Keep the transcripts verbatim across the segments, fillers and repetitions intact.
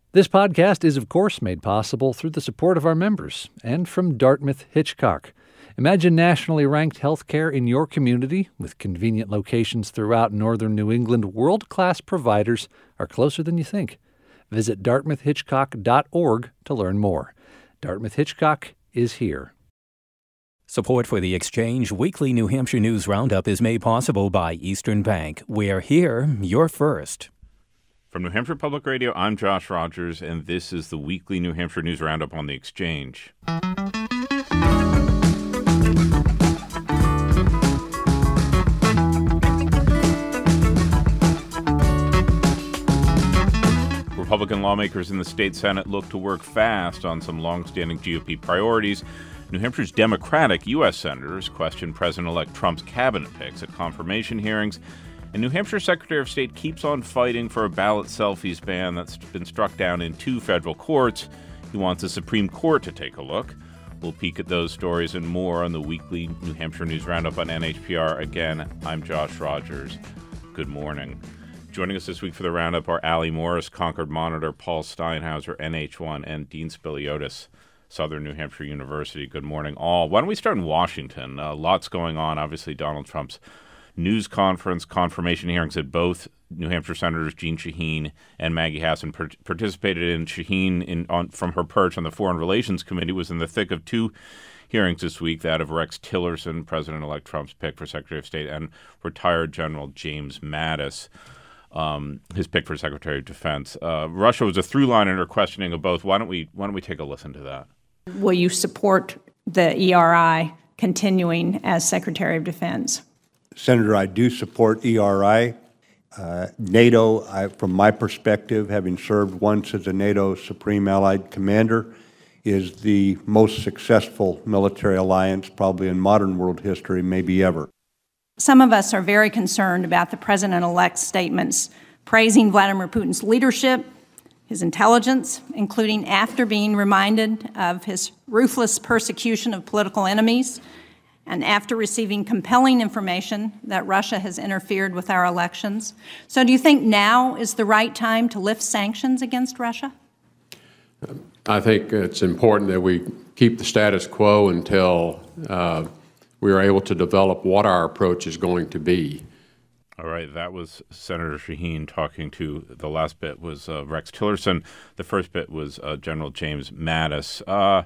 This podcast is, of course, made possible through the support of our members and from Dartmouth Hitchcock. Imagine nationally ranked healthcare in your community with convenient locations throughout northern New England. World-class providers are closer than you think. Visit dartmouth hitchcock dot org to learn more. Dartmouth Hitchcock is here. Support for the Exchange Weekly New Hampshire News Roundup is made possible by Eastern Bank. We're here, you're first. From New Hampshire Public Radio, I'm Josh Rogers, and this is the weekly New Hampshire News Roundup on the Exchange. Republican lawmakers in the state Senate look to work fast on some longstanding G O P priorities. New Hampshire's Democratic U S senators questioned President-elect Trump's cabinet picks at confirmation hearings. And New Hampshire Secretary of State keeps on fighting for a ballot selfies ban that's been struck down in two federal courts. He wants the Supreme Court to take a look. We'll peek at those stories and more on the weekly New Hampshire News Roundup on N H P R. Again, I'm Josh Rogers. Good morning. Joining us this week for the Roundup are Allie Morris, Concord Monitor, Paul Steinhauser, N H one, and Dean Spiliotis, Southern New Hampshire University. Good morning, all. Why don't we start in Washington? Uh, lots going on. Obviously, Donald Trump's news conference, confirmation hearings at both New Hampshire Senators Jeanne Shaheen and Maggie Hassan per- participated in. Shaheen, in, on, from her perch on the Foreign Relations Committee, was in the thick of two hearings this week, that of Rex Tillerson, President-elect Trump's pick for Secretary of State, and retired General James Mattis, um, his pick for Secretary of Defense. Uh, Russia was a through line in her questioning of both. Why don't we Why don't we take a listen to that? Will you support the E R I continuing as Secretary of Defense? Senator, I do support E R I. Uh, NATO, I, from my perspective, having served once as a NATO Supreme Allied Commander, is the most successful military alliance probably in modern world history, maybe ever. Some of us are very concerned about the President-elect's statements praising Vladimir Putin's leadership, his intelligence, including after being reminded of his ruthless persecution of political enemies, and after receiving compelling information that Russia has interfered with our elections. So do you think now is the right time to lift sanctions against Russia? I think it's important that we keep the status quo until uh, we are able to develop what our approach is going to be. All right, that was Senator Shaheen talking to, the last bit was uh, Rex Tillerson. The first bit was uh, General James Mattis. Uh,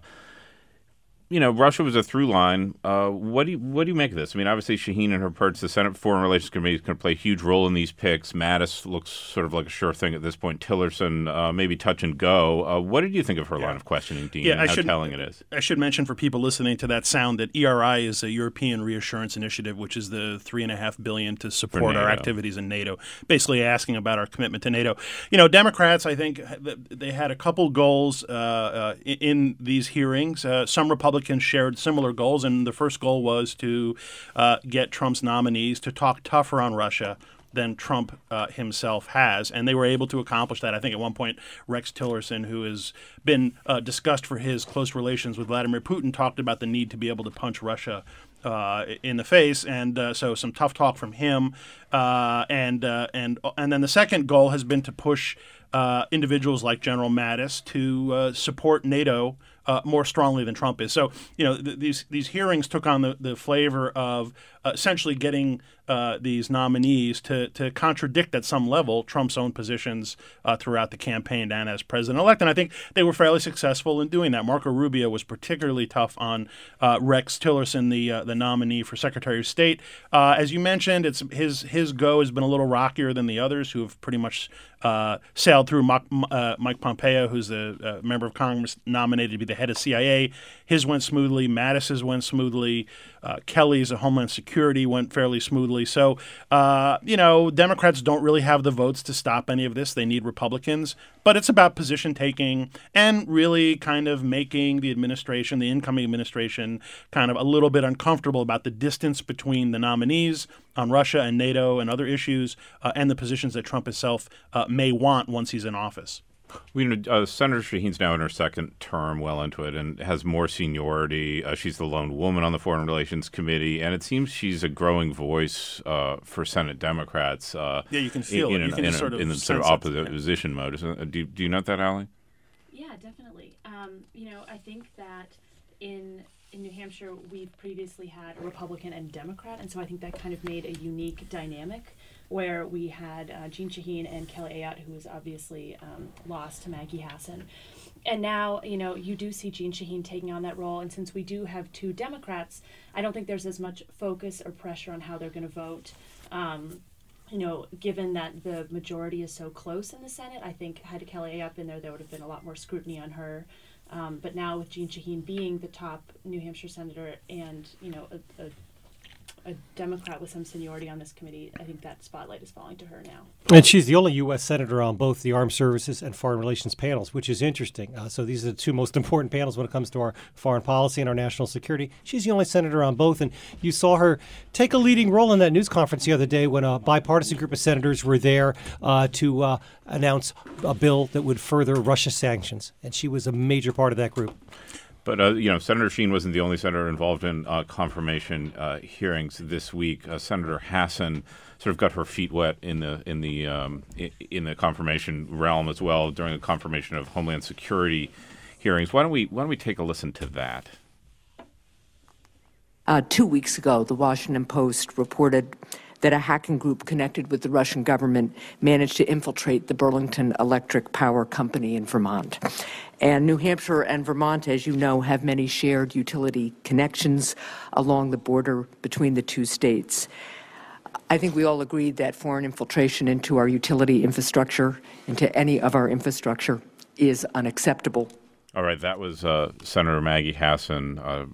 You know, Russia was a through line. Uh, what do you what do you make of this? I mean, obviously, Shaheen and her perch, the Senate Foreign Relations Committee, is going to play a huge role in these picks. Mattis looks sort of like a sure thing at this point. Tillerson, uh, maybe touch and go. Uh, what did you think of her yeah. line of questioning, Dean, yeah, and I how should, telling it is? I should mention for people listening to that sound that E R I is a European Reassurance Initiative, which is the three and a half billion to support our activities in NATO, basically asking about our commitment to NATO. You know, Democrats, I think, they had a couple goals uh, uh, in these hearings. Uh, some Republicans shared similar goals, and the first goal was to uh, get Trump's nominees to talk tougher on Russia than Trump uh, himself has, and they were able to accomplish that. I think at one point, Rex Tillerson, who has been uh, discussed for his close relations with Vladimir Putin, talked about the need to be able to punch Russia uh, in the face, and uh, so some tough talk from him. Uh, and uh, and and then the second goal has been to push uh, individuals like General Mattis to uh, support NATO Uh, more strongly than Trump is. So, you know, th- these these hearings took on the, the flavor of uh, essentially getting uh, these nominees to to contradict at some level Trump's own positions uh, throughout the campaign and as president-elect. And I think they were fairly successful in doing that. Marco Rubio was particularly tough on uh, Rex Tillerson, the uh, the nominee for Secretary of State. Uh, as you mentioned, it's his his go has been a little rockier than the others, who have pretty much uh, sailed through. Mike, uh, Mike Pompeo, who's the uh, member of Congress nominated to be the head of C I A, his went smoothly. Mattis's went smoothly. Uh, Kelly's, a Homeland Security, went fairly smoothly. So, uh, you know, Democrats don't really have the votes to stop any of this. They need Republicans. But it's about position taking and really kind of making the administration, the incoming administration, kind of a little bit uncomfortable about the distance between the nominees on Russia and NATO and other issues uh, and the positions that Trump himself uh, may want once he's in office. We know uh, Senator Shaheen's now in her second term, well into it, and has more seniority. Uh, she's the lone woman on the Foreign Relations Committee, and it seems she's a growing voice uh, for Senate Democrats. Uh, yeah, you can feel in, it. In, you can in, sort a, of in the sort of sense opposition mode. Is it, do, you, do you note that, Allie? Yeah, definitely. Um, you know, I think that in in New Hampshire, we've previously had a Republican and Democrat, and so I think that kind of made a unique dynamic where we had uh, Jeanne Shaheen and Kelly Ayotte, who was obviously um, lost to Maggie Hassan. And now, you know, you do see Jeanne Shaheen taking on that role, and since we do have two Democrats, I don't think there's as much focus or pressure on how they're going to vote. Um, you know, given that the majority is so close in the Senate, I think had Kelly Ayotte been there, there would have been a lot more scrutiny on her. Um, but now with Jeanne Shaheen being the top New Hampshire senator and, you know, a, a a Democrat with some seniority on this committee, I think that spotlight is falling to her now. And she's the only U S senator on both the Armed Services and Foreign Relations panels, which is interesting. Uh, so these are the two most important panels when it comes to our foreign policy and our national security. She's the only senator on both, and you saw her take a leading role in that news conference the other day when a bipartisan group of senators were there uh, to uh, announce a bill that would further Russia sanctions, and she was a major part of that group. But, uh, you know, Senator Shaheen wasn't the only senator involved in uh, confirmation uh, hearings this week. Uh, Senator Hassan sort of got her feet wet in the in the um, in the confirmation realm as well during the confirmation of Homeland Security hearings. Why don't we why don't we take a listen to that? Uh, two weeks ago, the Washington Post reported that a hacking group connected with the Russian government managed to infiltrate the Burlington Electric Power Company in Vermont. And New Hampshire and Vermont, as you know, have many shared utility connections along the border between the two states. I think we all agreed that foreign infiltration into our utility infrastructure, into any of our infrastructure, is unacceptable. All right, that was uh, Senator Maggie Hassan uh,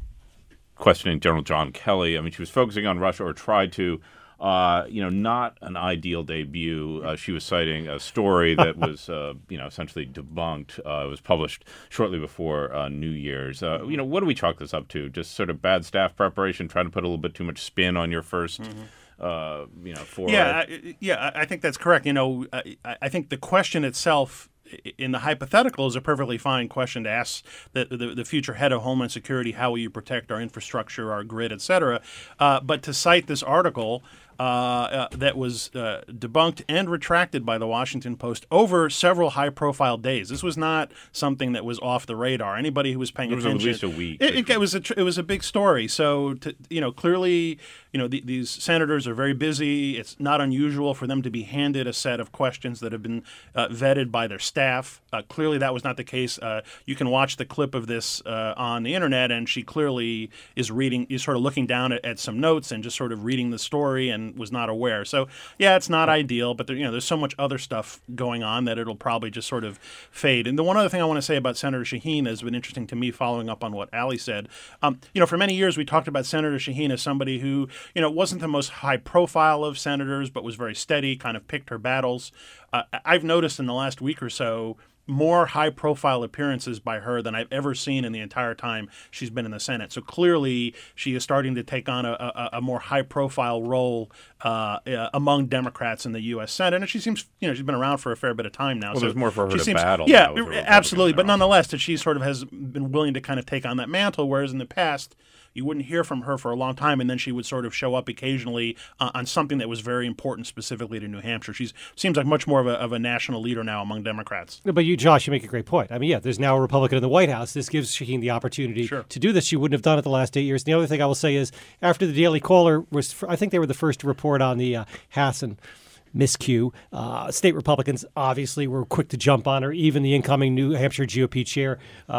questioning General John Kelly. I mean, she was focusing on Russia, or tried to. Uh, you know, not an ideal debut. Uh, she was citing a story that was, uh, you know, essentially debunked. Uh, it was published shortly before uh, New Year's. Uh, you know, what do we chalk this up to? Just sort of bad staff preparation, trying to put a little bit too much spin on your first, mm-hmm. uh, you know, foray? Yeah, I, yeah, I think that's correct. You know, I, I think the question itself in the hypothetical is a perfectly fine question to ask the, the, the future head of Homeland Security, how will you protect our infrastructure, our grid, et cetera. Uh, but to cite this article uh, uh, that was uh, debunked and retracted by the Washington Post over several high-profile days. This was not something that was off the radar. Anybody who was paying it was attention, at least a week. It, it, it was a it was a big story. So, to, you know, clearly, you know, the, these senators are very busy. It's not unusual for them to be handed a set of questions that have been uh, vetted by their staff. Uh, clearly, that was not the case. Uh, you can watch the clip of this uh, on the internet, and she clearly is reading, is sort of looking down at, at some notes and just sort of reading the story and was not aware. So, yeah, it's not ideal, but there, you know, there's so much other stuff going on that it'll probably just sort of fade. And the one other thing I want to say about Senator Shaheen has been interesting to me, following up on what Allie said. Um, you know, for many years we talked about Senator Shaheen as somebody who, you know, wasn't the most high profile of senators, but was very steady, kind of picked her battles. Uh, I've noticed in the last week or so more high-profile appearances by her than I've ever seen in the entire time she's been in the Senate. So clearly, she is starting to take on a, a, a more high-profile role uh, uh, among Democrats in the U S Senate. And she seems, you know, she's been around for a fair bit of time now. Well, so there's more for her to seems, battle. Yeah, now with absolutely. But nonetheless, that she sort of has been willing to kind of take on that mantle, whereas in the past, you wouldn't hear from her for a long time, and then she would sort of show up occasionally uh, on something that was very important specifically to New Hampshire. She seems like much more of a, of a national leader now among Democrats. But you, Josh, you make a great point. I mean, yeah, there's now a Republican in the White House. This gives Shaheen the opportunity sure. to do this. She wouldn't have done it the last eight years. And the other thing I will say is, after the Daily Caller was, I think they were the first to report on the uh, Hassan miscue. Uh, state Republicans obviously were quick to jump on her. Even the incoming New Hampshire G O P chair, uh,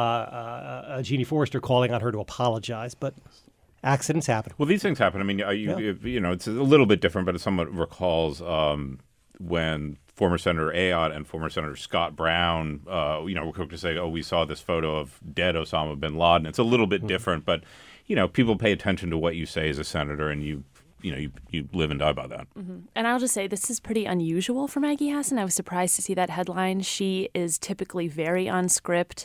uh, Jeannie Forrester, calling on her to apologize. But accidents happen. Well, these things happen. I mean, you, yeah. you, you know, it's a little bit different, but it somewhat recalls um, when former Senator Ayotte and former Senator Scott Brown, uh, you know, were quick to say, oh, we saw this photo of dead Osama bin Laden. It's a little bit mm-hmm. different, but, you know, people pay attention to what you say as a senator, and you you know, you, you live and die by that. Mm-hmm. And I'll just say this is pretty unusual for Maggie Hassan. I was surprised to see that headline. She is typically very on script.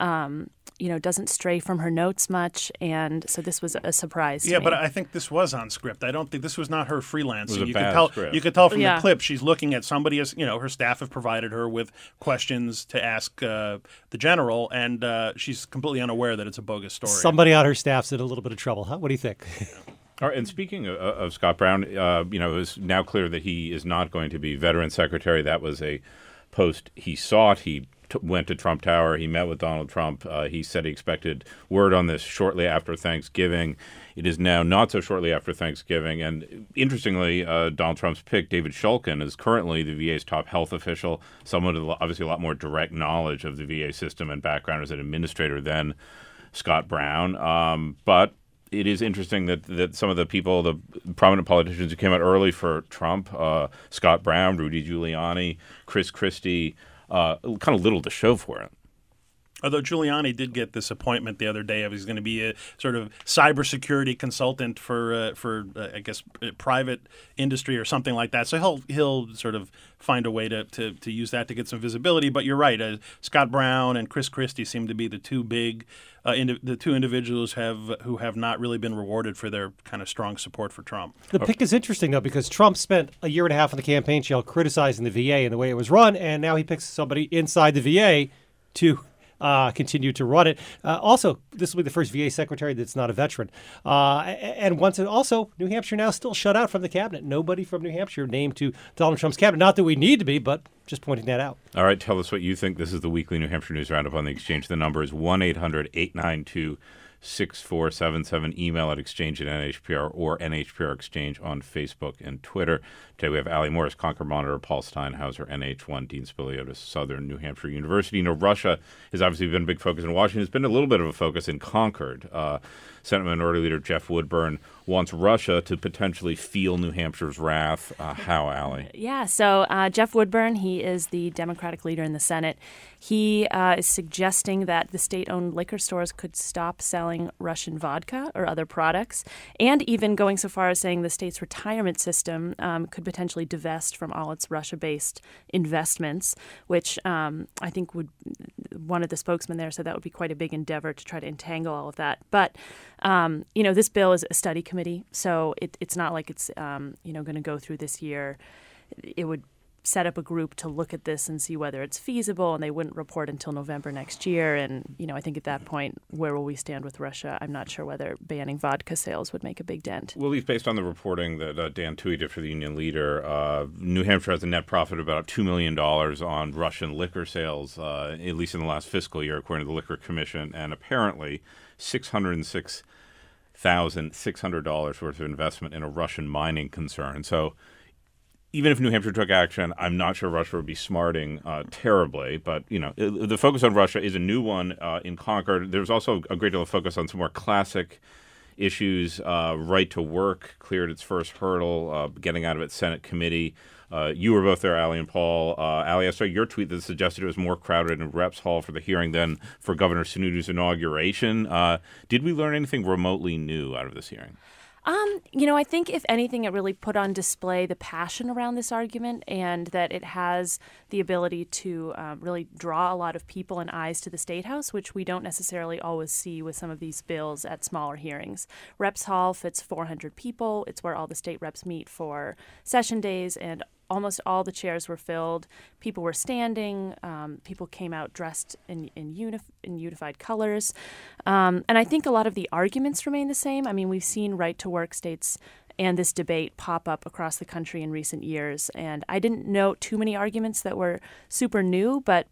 um, you know, doesn't stray from her notes much, and so this was a surprise. Yeah, to but me. I think this was on script. I don't think this was not her freelancing. It was a you bad could tell. script. You could tell from Yeah. the clip she's looking at somebody. As you know, her staff have provided her with questions to ask uh, the general, and uh, she's completely unaware that it's a bogus story. Somebody on her staff's in a little bit of trouble, huh? What do you think? All right, and speaking of, of Scott Brown, uh, you know, it is now clear that he is not going to be Veterans Secretary. That was a post he sought. He t- went to Trump Tower. He met with Donald Trump. Uh, he said he expected word on this shortly after Thanksgiving. It is now not so shortly after Thanksgiving. And interestingly, uh, Donald Trump's pick, David Shulkin, is currently the V A's top health official, someone with obviously a lot more direct knowledge of the V A system and background as an administrator than Scott Brown. Um, but it is interesting that, that some of the people, the prominent politicians who came out early for Trump, uh, Scott Brown, Rudy Giuliani, Chris Christie, uh, kind of little to show for it. Although Giuliani did get this appointment the other day of he's going to be a sort of cybersecurity consultant for uh, for uh, I guess uh, private industry or something like that. So he'll he'll sort of find a way to to, to use that to get some visibility. But you're right, uh, Scott Brown and Chris Christie seem to be the two big uh, indi- the two individuals have who have not really been rewarded for their kind of strong support for Trump. The pick is interesting, though, because Trump spent a year and a half on the campaign trail criticizing the V A and the way it was run, and now he picks somebody inside the V A to Uh, continue to run it. Uh, also, this will be the first V A secretary that's not a veteran. Uh, and once it, also, New Hampshire now still shut out from the cabinet. Nobody from New Hampshire named to Donald Trump's cabinet. Not that we need to be, but just pointing that out. All right, tell us what you think. This is the weekly New Hampshire News Roundup on the Exchange. The number is one eight hundred eight nine two six four seven seven. Email at exchange at N H P R or N H P R Exchange on Facebook and Twitter. Today we have Allie Morris, Concord Monitor, Paul Steinhauser, N H one, Dean Spiliotis, Southern New Hampshire University. You know, Russia has obviously been a big focus in Washington. It's been a little bit of a focus in Concord. Uh, Senate Minority Leader Jeff Woodburn wants Russia to potentially feel New Hampshire's wrath. Uh, how, Allie? Yeah, so uh, Jeff Woodburn, he is the Democratic leader in the Senate. He uh, is suggesting that the state-owned liquor stores could stop selling Russian vodka or other products, and even going so far as saying the state's retirement system um, could potentially divest from all its Russia-based investments, which um, I think would, one of the spokesmen there said that would be quite a big endeavor to try to entangle all of that. But, um, you know, this bill is a study committee, so it, it's not like it's, um, you know, going to go through this year. It would set up a group to look at this and see whether it's feasible, and they wouldn't report until November next year. And, you know, I think at that point, where will we stand with Russia? I'm not sure whether banning vodka sales would make a big dent. Well, at least based on the reporting that uh, Dan Toohey did for the Union Leader, uh, New Hampshire has a net profit of about two million dollars on Russian liquor sales, uh, at least in the last fiscal year, according to the Liquor Commission, and apparently six hundred six thousand six hundred dollars worth of investment in a Russian mining concern. So even if New Hampshire took action, I'm not sure Russia would be smarting uh, terribly. But, you know, it, the focus on Russia is a new one uh, in Concord. There's also a great deal of focus on some more classic issues. Uh, right to work cleared its first hurdle, uh, getting out of its Senate committee. Uh, you were both there, Allie and Paul. Uh, Allie, I saw your tweet that suggested it was more crowded in Reps Hall for the hearing than for Governor Sununu's inauguration. Uh, did we learn anything remotely new out of this hearing? Um, you know, I think if anything, it really put on display the passion around this argument, and that it has the ability to um, really draw a lot of people and eyes to the State House, which we don't necessarily always see with some of these bills at smaller hearings. Reps Hall fits four hundred people. It's where all the state reps meet for session days, and almost all the chairs were filled. People were standing. Um, people came out dressed in in, unif- in unified colors. Um, and I think a lot of the arguments remain the same. I mean, we've seen right-to-work states and this debate pop up across the country in recent years. And I didn't note too many arguments that were super new, but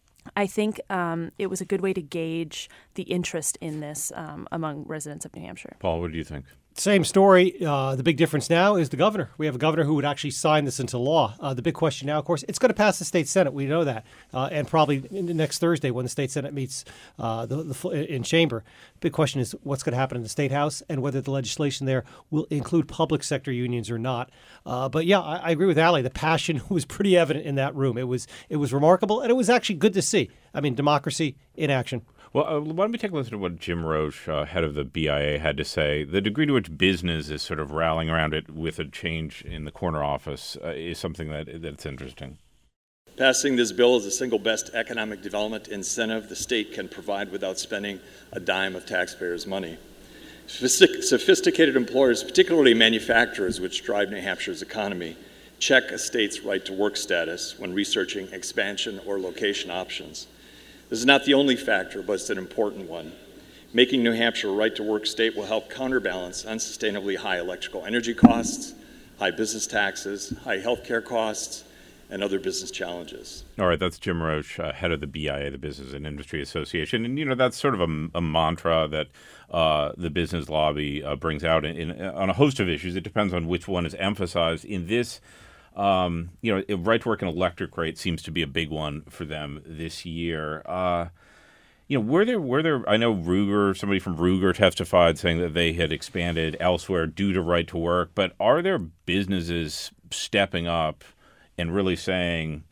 I think um, it was a good way to gauge the interest in this um, among residents of New Hampshire. Paul, what do you think? Same story. Uh, the big difference now is the governor. We have a governor who would actually sign this into law. Uh, the big question now, of course, it's going to pass the state Senate. We know that. Uh, and probably next Thursday when the state Senate meets uh, the, the, in chamber. Big question is what's going to happen in the State House and whether the legislation there will include public sector unions or not. Uh, but, yeah, I, I agree with Allie. The passion was pretty evident in that room. It was, it was remarkable, and it was actually good to see. I mean, democracy in action. Well, uh, why don't we take a listen to what Jim Roche, uh, head of the B I A, had to say. The degree to which business is sort of rallying around it with a change in the corner office uh, is something that that's interesting. Passing this bill is the single best economic development incentive the state can provide without spending a dime of taxpayers' money. Sophisticated employers, particularly manufacturers which drive New Hampshire's economy, check a state's right-to-work status when researching expansion or location options. This is not the only factor, but it's an important one. Making New Hampshire a right-to-work state will help counterbalance unsustainably high electrical energy costs, high business taxes, high health care costs, and other business challenges. All right, that's Jim Roche, uh, head of the B I A, the Business and Industry Association. And, you know, that's sort of a, a mantra that uh, the business lobby uh, brings out in, in, on a host of issues. It depends on which one is emphasized. In this, um, you know, right to work and electric rate seems to be a big one for them this year. Uh, you know, were there, were there, I know Ruger, somebody from Ruger testified saying that they had expanded elsewhere due to right to work, but are there businesses stepping up and really saying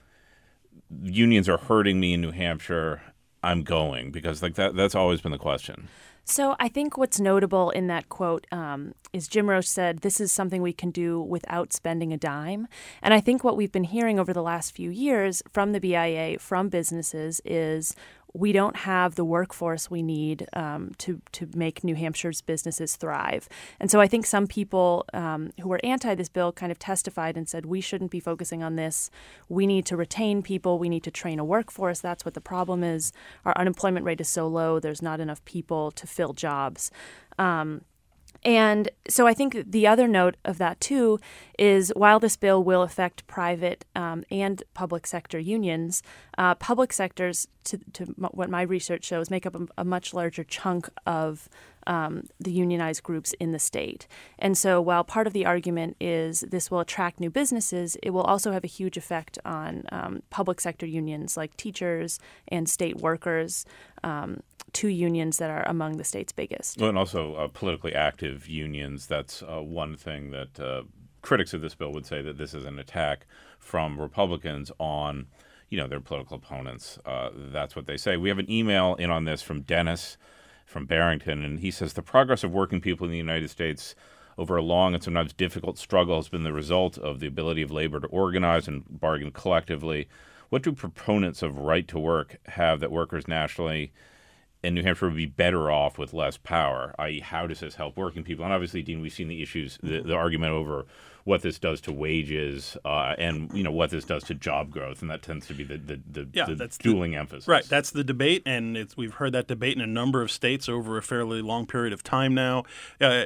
unions are hurting me in New Hampshire, I'm going? Because like that that's always been the question. So I think what's notable in that quote um, is Jim Roche said, this is something we can do without spending a dime. And I think what we've been hearing over the last few years from the B I A, from businesses, is we don't have the workforce we need um, to to make New Hampshire's businesses thrive. And so I think some people um, who were anti this bill kind of testified and said, we shouldn't be focusing on this. We need to retain people. We need to train a workforce. That's what the problem is. Our unemployment rate is so low. There's not enough people to fill jobs. Um, And so I think the other note of that, too, is while this bill will affect private um, and public sector unions, uh, public sectors, to, to what my research shows, make up a, a much larger chunk of um, the unionized groups in the state. And so while part of the argument is this will attract new businesses, it will also have a huge effect on um, public sector unions like teachers and state workers, um, two unions that are among the state's biggest. Well, and also uh, politically active unions. That's uh, one thing that uh, critics of this bill would say, that this is an attack from Republicans on, you know, their political opponents. Uh, that's what they say. We have an email in on this from Dennis from Barrington, and he says, the progress of working people in the United States over a long and sometimes difficult struggle has been the result of the ability of labor to organize and bargain collectively. What do proponents of right to work have that workers nationally and New Hampshire would be better off with less power, that is how does this help working people? And obviously, Dean, we've seen the issues, the, the argument over what this does to wages uh, and, you know, what this does to job growth. And that tends to be the, the, the, yeah, the that's dueling the, emphasis. Right. That's the debate. And it's, we've heard that debate in a number of states over a fairly long period of time now. Uh,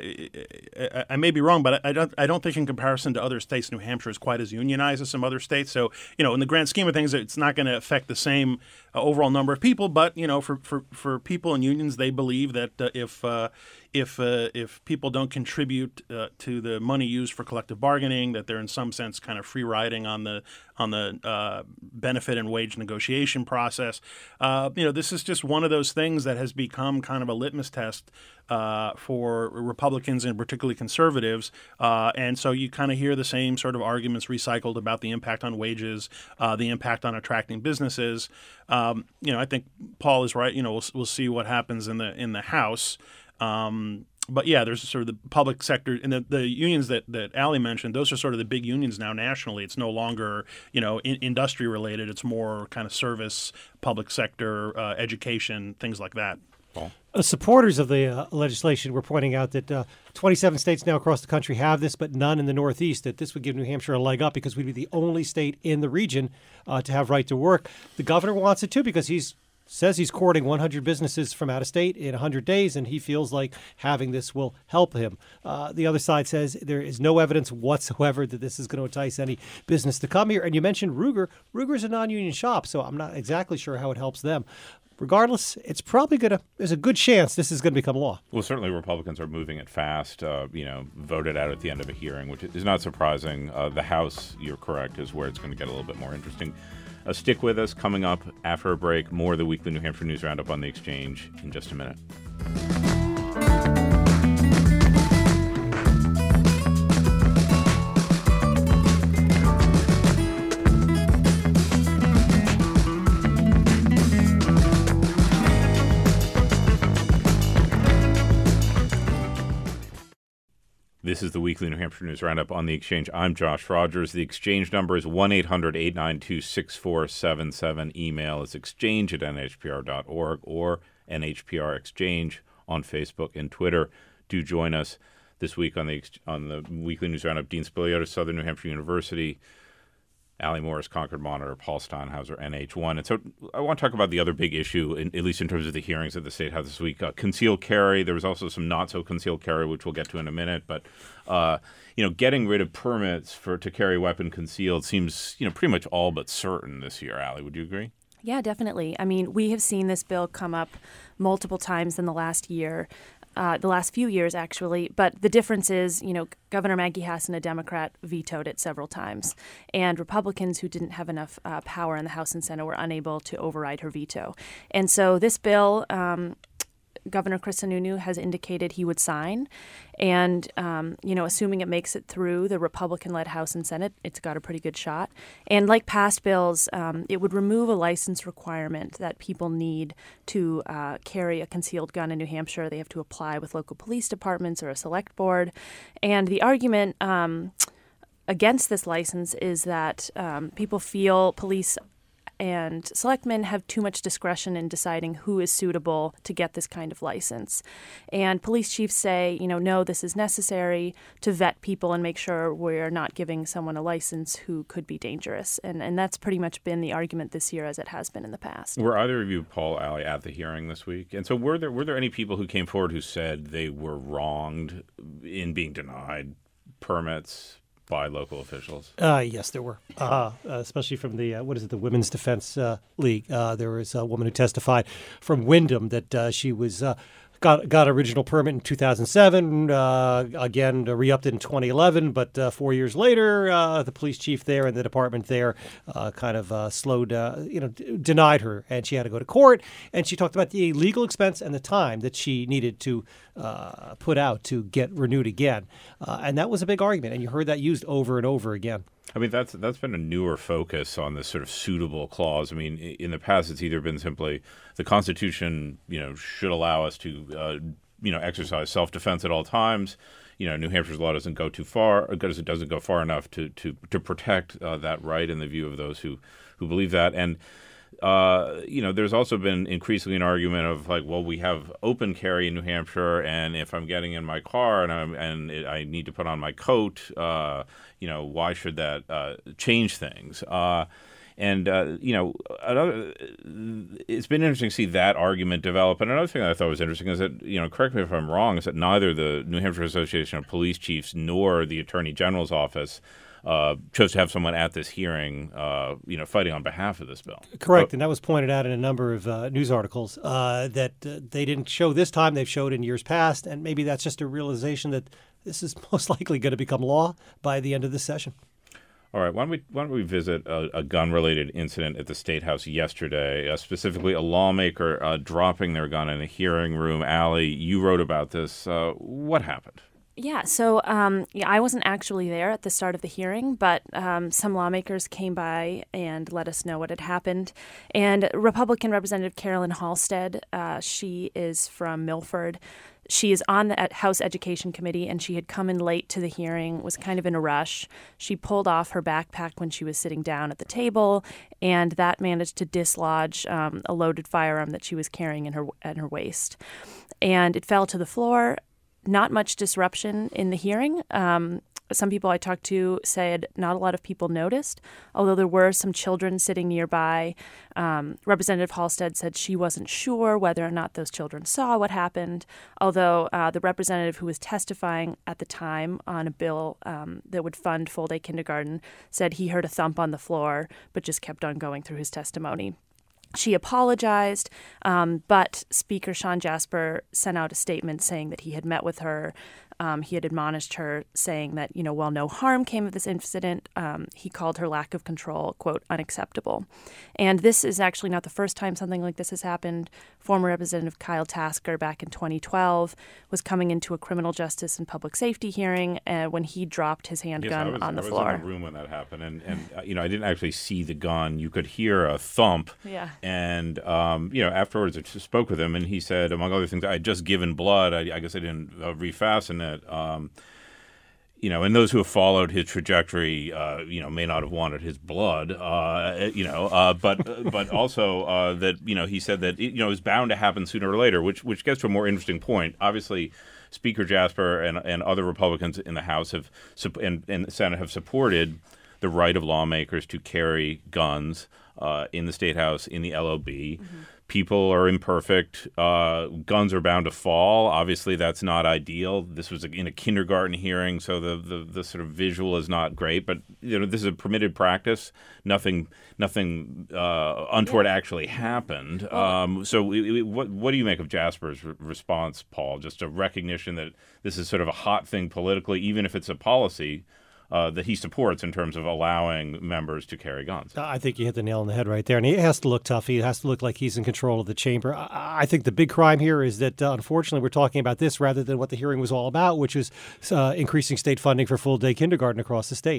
I, I may be wrong, but I don't, I don't think in comparison to other states, New Hampshire is quite as unionized as some other states. So, you know, in the grand scheme of things, it's not going to affect the same uh, overall number of people. But, you know, for, for, for people in unions, they believe that uh, if uh, if uh, if people don't contribute uh, to the money used for collective bargaining, that they're in some sense kind of free riding on the on the uh, benefit and wage negotiation process. Uh, you know, this is just one of those things that has become kind of a litmus test uh, for Republicans and particularly conservatives. Uh, and so you kind of hear the same sort of arguments recycled about the impact on wages, uh, the impact on attracting businesses. Um, you know, I think Paul is right. You know, we'll, we'll see what happens in the in the House. Um, but yeah, there's sort of the public sector and the, the unions that, that Allie mentioned. Those are sort of the big unions now nationally. It's no longer, you know, in, industry related. It's more kind of service, public sector, uh, education, things like that. Paul? Uh, supporters of the uh, legislation were pointing out that uh, twenty-seven states now across the country have this, but none in the Northeast, that this would give New Hampshire a leg up because we'd be the only state in the region uh, to have right to work. The governor wants it too because he's says he's courting one hundred businesses from out of state in one hundred days, and he feels like having this will help him. Uh, the other side says there is no evidence whatsoever that this is going to entice any business to come here. And you mentioned Ruger. Ruger's a non-union shop, so I'm not exactly sure how it helps them. Regardless, it's probably going to, there's a good chance this is going to become law. Well, certainly Republicans are moving it fast, uh, you know, voted out at the end of a hearing, which is not surprising. Uh, the House, you're correct, is where it's going to get a little bit more interesting. Uh, stick with us. Coming up after a break, more of the Weekly New Hampshire News Roundup on The Exchange in just a minute. This This is the weekly New Hampshire News Roundup on The Exchange. I'm Josh Rogers. The Exchange number is one eight hundred eight nine two six four seven seven. Email is exchange at n h p r dot org or N H P R Exchange on Facebook and Twitter. Do join us this week on the on the weekly News Roundup. Dean Spoliotis, Southern New Hampshire University. Allie Morris, Concord Monitor, Paul Steinhauser, N H one. And so I want to talk about the other big issue, in, at least in terms of the hearings that the State had this week. Uh, concealed carry. There was also some not-so-concealed carry, which we'll get to in a minute. But, uh, you know, getting rid of permits for to carry a weapon concealed seems, you know, pretty much all but certain this year. Allie, would you agree? Yeah, definitely. I mean, we have seen this bill come up multiple times in the last year. Uh, the last few years, actually. But the difference is, you know, Governor Maggie Hassan, a Democrat, vetoed it several times. And Republicans who didn't have enough uh, power in the House and Senate were unable to override her veto. And so this bill, um, Governor Chris Sununu has indicated he would sign. And, um, you know, assuming it makes it through the Republican-led House and Senate, it's got a pretty good shot. And like past bills, um, it would remove a license requirement that people need to uh, carry a concealed gun in New Hampshire. They have to apply with local police departments or a select board. And the argument um, against this license is that um, people feel police and selectmen have too much discretion in deciding who is suitable to get this kind of license. And police chiefs say, you know, no, this is necessary to vet people and make sure we're not giving someone a license who could be dangerous. And and that's pretty much been the argument this year as it has been in the past. Were either of you, Paul, Allie, at the hearing this week? And so were there were there any people who came forward who said they were wronged in being denied permits by local officials? Uh, yes, there were, uh, especially from the, uh, what is it, the Women's Defense uh, League. Uh, there was a woman who testified from Wyndham that uh, she was uh, got got original permit in two thousand seven, uh, again, re-upped it in twenty eleven, but uh, four years later, uh, the police chief there and the department there uh, kind of uh, slowed, uh, you know, d- denied her, and she had to go to court, and she talked about the legal expense and the time that she needed to uh, put out to get renewed again, uh, and that was a big argument, and you heard that used over and over again. I mean, that's that's been a newer focus on this sort of suitable clause. I mean, in the past, it's either been simply the Constitution, you know, should allow us to, uh, you know, exercise self-defense at all times. You know, New Hampshire's law doesn't go too far, or doesn't doesn't go far enough to to to protect uh, that right in the view of those who who believe that. And Uh, you know, there's also been increasingly an argument of like, well, we have open carry in New Hampshire, and if I'm getting in my car and I'm and it, I need to put on my coat, uh, you know, why should that uh, change things? Uh, and uh, you know, another, it's been interesting to see that argument develop. And another thing that I thought was interesting is that, you know, correct me if I'm wrong, is that neither the New Hampshire Association of Police Chiefs nor the Attorney General's office Uh, chose to have someone at this hearing, uh, you know, fighting on behalf of this bill. Correct, and that was pointed out in a number of uh, news articles uh, that uh, they didn't show this time. They've showed in years past, and maybe that's just a realization that this is most likely going to become law by the end of this session. All right, why don't we why don't we visit a, a gun-related incident at the State House yesterday, uh, specifically a lawmaker uh, dropping their gun in a hearing room. Allie, you wrote about this. Uh, what happened? Yeah, so um, yeah, I wasn't actually there at the start of the hearing, but um, some lawmakers came by and let us know what had happened. And Republican Representative Carolyn Halstead, uh, she is from Milford. She is on the House Education Committee, and she had come in late to the hearing, was kind of in a rush. She pulled off her backpack when she was sitting down at the table, and that managed to dislodge um, a loaded firearm that she was carrying in her at her waist. And it fell to the floor. Not much disruption in the hearing. Um, some people I talked to said not a lot of people noticed, although there were some children sitting nearby. Um, Representative Halstead said she wasn't sure whether or not those children saw what happened, although uh, the representative who was testifying at the time on a bill um, that would fund full-day kindergarten said he heard a thump on the floor, but just kept on going through his testimony. She apologized, um, but Speaker Sean Jasper sent out a statement saying that he had met with her. Um, he had admonished her, saying that, you know, while no harm came of this incident, um, he called her lack of control, quote, unacceptable. And this is actually not the first time something like this has happened. Former Representative Kyle Tasker back in twenty twelve was coming into a criminal justice and public safety hearing uh, when he dropped his handgun yes, was, on the I floor. I was in the room when that happened, and, and uh, you know, I didn't actually see the gun. You could hear a thump. Yeah. And, um, you know, afterwards I just spoke with him, and he said, among other things, I had just given blood. I, I guess I didn't uh, refasten it. Um, you know, and those who have followed his trajectory, uh, you know, may not have wanted his blood, uh, you know, uh, but but also uh, that, you know, he said that, you know, it was bound to happen sooner or later, which which gets to a more interesting point. Obviously, Speaker Jasper and, and other Republicans in the House have and, and the Senate have supported the right of lawmakers to carry guns uh, in the State House, in the L O B. Mm-hmm. People are imperfect. Uh, guns are bound to fall. Obviously, that's not ideal. This was in a kindergarten hearing, so the, the, the sort of visual is not great. But you know, this is a permitted practice. Nothing nothing uh, untoward yeah. actually happened. Um, so, it, it, what what do you make of Jasper's re- response, Paul? Just a recognition that this is sort of a hot thing politically, even if it's a policy Uh, that he supports in terms of allowing members to carry guns. I think you hit the nail on the head right there. And he has to look tough. He has to look like he's in control of the chamber. I, I think the big crime here is that, uh, unfortunately, we're talking about this rather than what the hearing was all about, which is uh, increasing state funding for full-day kindergarten across the state.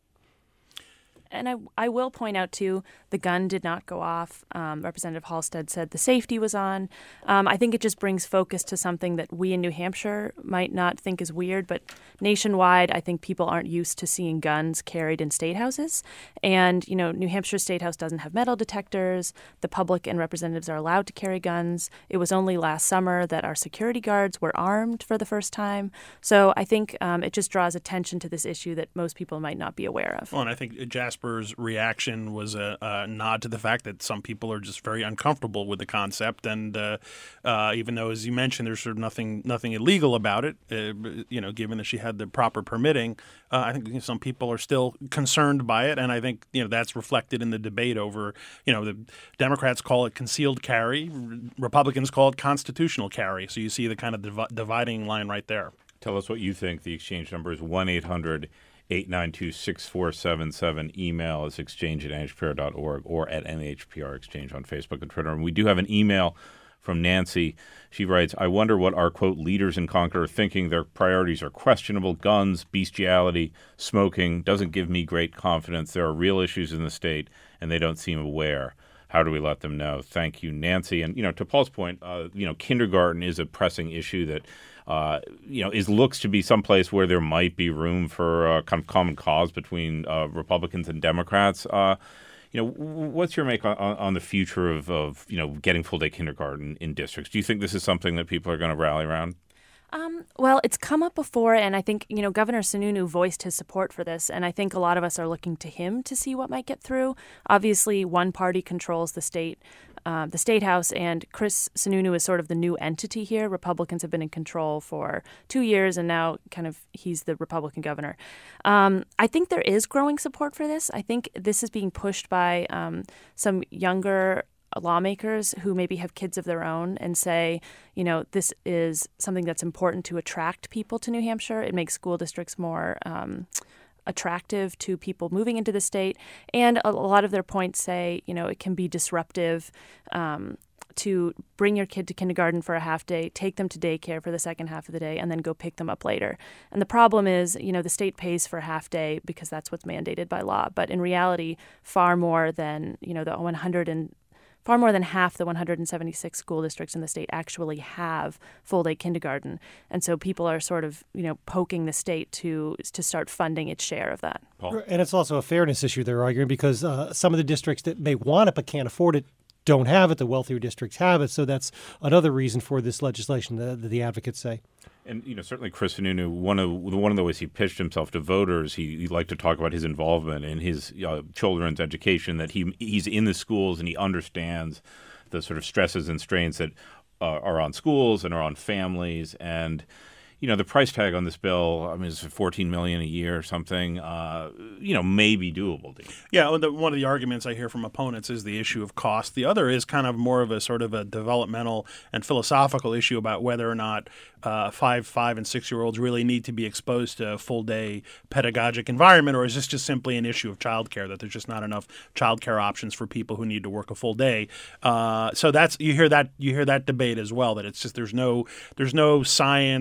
And I, I will point out, too, the gun did not go off. Um, Representative Halstead said the safety was on. Um, I think it just brings focus to something that we in New Hampshire might not think is weird, but nationwide, I think people aren't used to seeing guns carried in state houses. And, you know, New Hampshire State House doesn't have metal detectors. The public and representatives are allowed to carry guns. It was only last summer that our security guards were armed for the first time. So I think um, it just draws attention to this issue that most people might not be aware of. Well, and I think Jasper Jasper's reaction was a, a nod to the fact that some people are just very uncomfortable with the concept, and uh, uh, even though, as you mentioned, there's sort of nothing nothing illegal about it, uh, you know, given that she had the proper permitting, uh, I think some people are still concerned by it, and I think you know that's reflected in the debate over, you know, the Democrats call it concealed carry, Republicans call it constitutional carry. So you see the kind of div- dividing line right there. Tell us what you think. The exchange number is one eight hundred eight nine two six four seven seven. Email is exchange at N H P R dot org or at N H P R Exchange on Facebook and Twitter. And we do have an email from Nancy. She writes, I wonder what our, quote, leaders in Concord are thinking. Their priorities are questionable. Guns, bestiality, smoking doesn't give me great confidence. There are real issues in the state, and they don't seem aware. How do we let them know? Thank you, Nancy. And, you know, to Paul's point, uh, you know, kindergarten is a pressing issue that Uh, you know, is looks to be someplace where there might be room for uh, kind of common cause between uh, Republicans and Democrats. Uh, you know, what's your make on, on the future of, of, you know, getting full-day kindergarten in districts? Do you think this is something that people are going to rally around? Um, well, it's come up before, and I think, you know, Governor Sununu voiced his support for this, and I think a lot of us are looking to him to see what might get through. Obviously, one party controls the state, uh, the state house, and Chris Sununu is sort of the new entity here. Republicans have been in control for two years, and now kind of he's the Republican governor. Um, I think there is growing support for this. I think this is being pushed by um, some younger lawmakers who maybe have kids of their own and say, you know, this is something that's important to attract people to New Hampshire. It makes school districts more um, attractive to people moving into the state. And a, a lot of their points say, you know, it can be disruptive um, to bring your kid to kindergarten for a half day, take them to daycare for the second half of the day, and then go pick them up later. And the problem is, you know, the state pays for a half day because that's what's mandated by law. But in reality, far more than, you know, the one hundred and Far more than half the one hundred seventy-six school districts in the state actually have full-day kindergarten. And so people are sort of, you know, poking the state to to start funding its share of that. Paul? And it's also a fairness issue they're arguing because uh, some of the districts that may want it but can't afford it don't have it. The wealthier districts have it. So that's another reason for this legislation that the, the advocates say. And, you know, certainly Chris Sununu, one of one of the ways he pitched himself to voters, he, he liked to talk about his involvement in his uh, children's education, that he he's in the schools and he understands the sort of stresses and strains that uh, are on schools and are on families. And, you know, the price tag on this bill, I mean, it's fourteen million dollars a year or something, uh, you know, may be doable. Dean. Yeah, well, the, one of the arguments I hear from opponents is the issue of cost. The other is kind of more of a sort of a developmental and philosophical issue about whether or not uh, five, five, and six-year-olds really need to be exposed to a full-day pedagogic environment, or is this just simply an issue of childcare, that there's just not enough childcare options for people who need to work a full day? Uh, so that's you hear that you hear that debate as well, that it's just there's no there's no science behind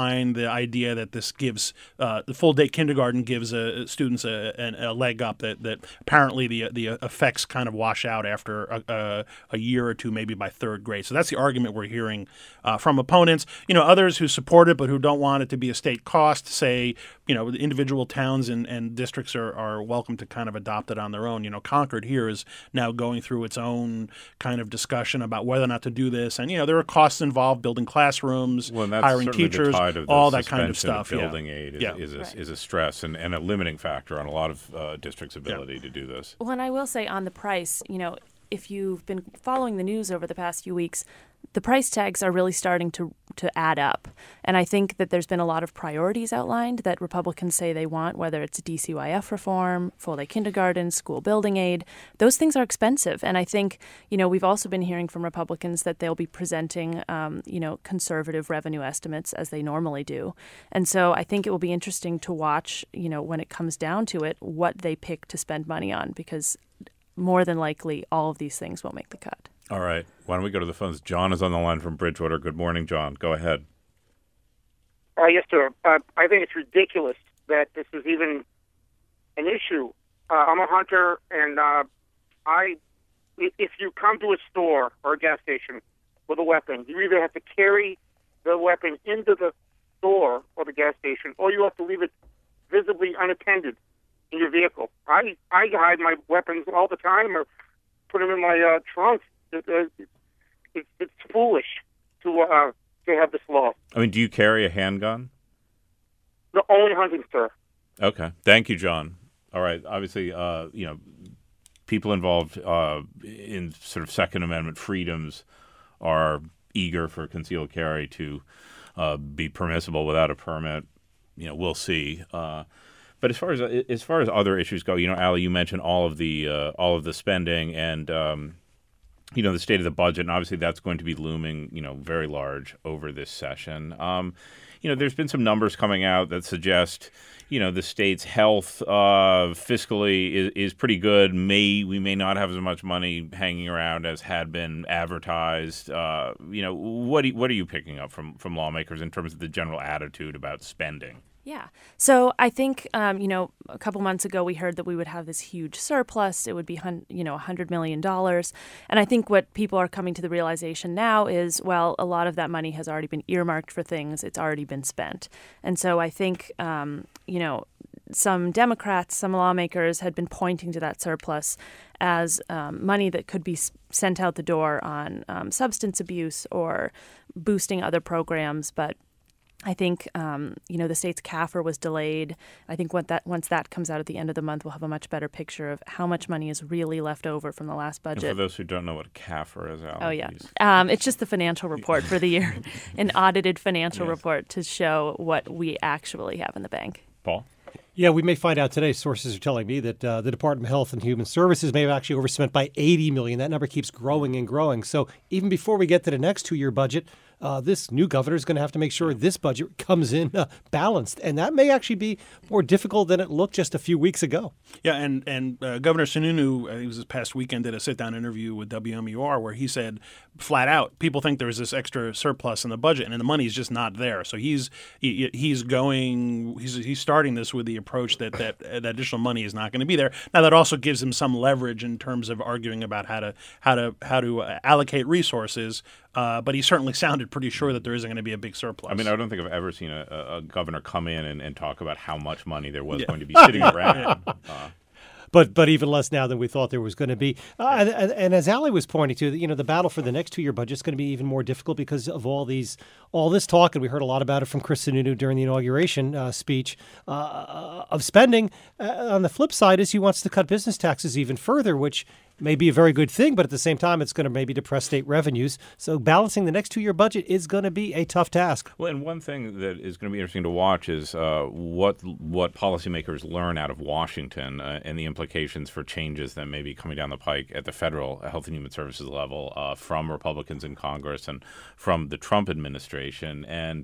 behind the idea that this gives uh, the full day kindergarten gives uh, students a, a, a leg up that, that apparently the the effects kind of wash out after a, a, a year or two, maybe by third grade. So that's the argument we're hearing uh, from opponents. You know, others who support it but who don't want it to be a state cost say, you know, the individual towns and, and districts are, are welcome to kind of adopt it on their own. You know, Concord here is now going through its own kind of discussion about whether or not to do this. And, you know, there are costs involved, building classrooms, well, that's hiring teachers, of all that kind of stuff. Of building yeah. aid is, yeah. is, a, right. is a stress and, and a limiting factor on a lot of uh, districts' ability yeah. to do this. Well, and I will say on the price, you know, if you've been following the news over the past few weeks, the price tags are really starting to to add up. And I think that there's been a lot of priorities outlined that Republicans say they want, whether it's D C Y F reform, full-day kindergarten, school building aid. Those things are expensive. And I think, you know, we've also been hearing from Republicans that they'll be presenting, um, you know, conservative revenue estimates as they normally do. And so I think it will be interesting to watch, you know, when it comes down to it, what they pick to spend money on, because more than likely all of these things won't make the cut. All right. Why don't we go to the phones? John is on the line from Bridgewater. Good morning, John. Go ahead. Uh, yes, sir. Uh, I think it's ridiculous that this is even an issue. Uh, I'm a hunter, and uh, I, if you come to a store or a gas station with a weapon, you either have to carry the weapon into the store or the gas station, or you have to leave it visibly unattended in your vehicle. I, I hide my weapons all the time or put them in my uh, trunk. It, uh, it, it's foolish to uh, to have this law. I mean, do you carry a handgun? The only hunting, sir. Okay. Thank you, John. All right. Obviously, uh, you know, people involved uh, in sort of Second Amendment freedoms are eager for concealed carry to uh, be permissible without a permit. You know, we'll see. Uh, but as far as as far as other issues go, you know, Ali, you mentioned all of the uh, all of the spending and um, you know, the state of the budget, and obviously that's going to be looming, you know, very large over this session. Um, you know, there's been some numbers coming out that suggest, you know, the state's health uh, fiscally is, is pretty good. May we may not have as much money hanging around as had been advertised. Uh, you know, what do you, what are you picking up from from lawmakers in terms of the general attitude about spending? Yeah. So I think, um, you know, a couple months ago we heard that we would have this huge surplus. It would be, you know, one hundred million dollars. And I think what people are coming to the realization now is, well, a lot of that money has already been earmarked for things. It's already been spent. And so I think, um, you know, some Democrats, some lawmakers had been pointing to that surplus as um, money that could be sent out the door on um, substance abuse or boosting other programs. But I think, um, you know, the state's C A F R was delayed. I think what that, once that comes out at the end of the month, we'll have a much better picture of how much money is really left over from the last budget. And for those who don't know what a C A F R is, Alan, oh, yeah. Um, it's just the financial report for the year, an audited financial yes. report to show what we actually have in the bank. Paul? Yeah, we may find out today. Sources are telling me that uh, the Department of Health and Human Services may have actually overspent by eighty million dollars. That number keeps growing and growing. So even before we get to the next two-year budget, uh, this new governor is going to have to make sure this budget comes in uh, balanced. And that may actually be more difficult than it looked just a few weeks ago. Yeah, and, and uh, Governor Sununu, uh, it was this past weekend, did a sit-down interview with W M U R where he said flat out, people think there's this extra surplus in the budget and the money is just not there. So he's he, he's going, he's, he's starting this with the approach that, that that additional money is not going to be there. Now that also gives him some leverage in terms of arguing about how to how to how to uh, allocate resources. Uh, but he certainly sounded pretty sure that there isn't going to be a big surplus. I mean, I don't think I've ever seen a, a governor come in and, and talk about how much money there was yeah. going to be sitting around. Uh, But but even less now than we thought there was going to be. Uh, and, and as Ali was pointing to, you know, the battle for the next two-year budget is going to be even more difficult because of all these, all this talk, and we heard a lot about it from Chris Sununu during the inauguration uh, speech, uh, of spending. Uh, on the flip side is he wants to cut business taxes even further, which may be a very good thing, but at the same time, it's going to maybe depress state revenues. So balancing the next two-year budget is going to be a tough task. Well, and one thing that is going to be interesting to watch is uh, what what policymakers learn out of Washington uh, and the implications for changes that may be coming down the pike at the federal Health and Human Services level uh, from Republicans in Congress and from the Trump administration. And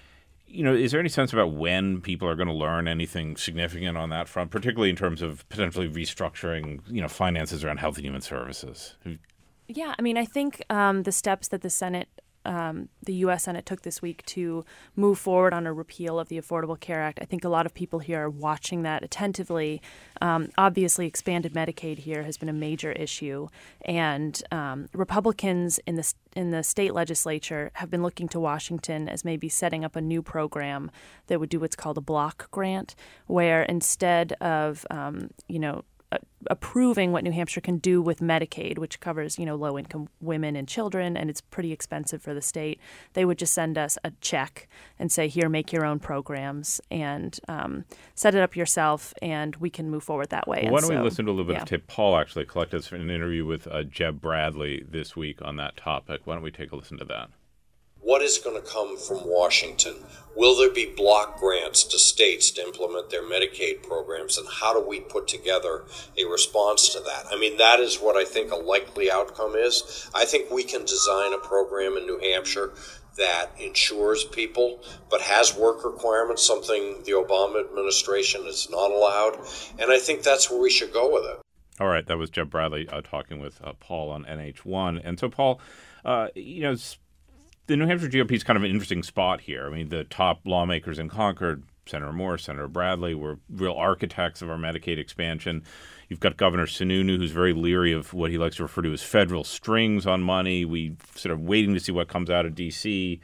you know, is there any sense about when people are going to learn anything significant on that front, particularly in terms of potentially restructuring, you know, finances around health and human services? Yeah, I mean, I think um, the steps that the Senate um, the U S Senate took this week to move forward on a repeal of the Affordable Care Act. I think a lot of people here are watching that attentively. Um, obviously, expanded Medicaid here has been a major issue, and um, Republicans in the in the state legislature have been looking to Washington as maybe setting up a new program that would do what's called a block grant, where instead of um, you know. Uh, approving what New Hampshire can do with Medicaid, which covers, you know, low-income women and children, and it's pretty expensive for the state, they would just send us a check and say, here, make your own programs and um, set it up yourself, and we can move forward that way. Well, why don't so, we listen to a little bit yeah. of tape? Paul actually collected an interview with uh, Jeb Bradley this week on that topic. Why don't we take a listen to that? What is going to come from Washington? Will there be block grants to states to implement their Medicaid programs, and how do we put together a response to that? I mean, that is what I think a likely outcome is. I think we can design a program in New Hampshire that insures people but has work requirements, something the Obama administration has not allowed, and I think that's where we should go with it. All right, that was Jeb Bradley uh, talking with uh, Paul on N H one. And so, Paul, uh, you know, the New Hampshire G O P is kind of an interesting spot here. I mean, the top lawmakers in Concord, Senator Moore, Senator Bradley, were real architects of our Medicaid expansion. You've got Governor Sununu, who's very leery of what he likes to refer to as federal strings on money. We sort of waiting to see what comes out of D C.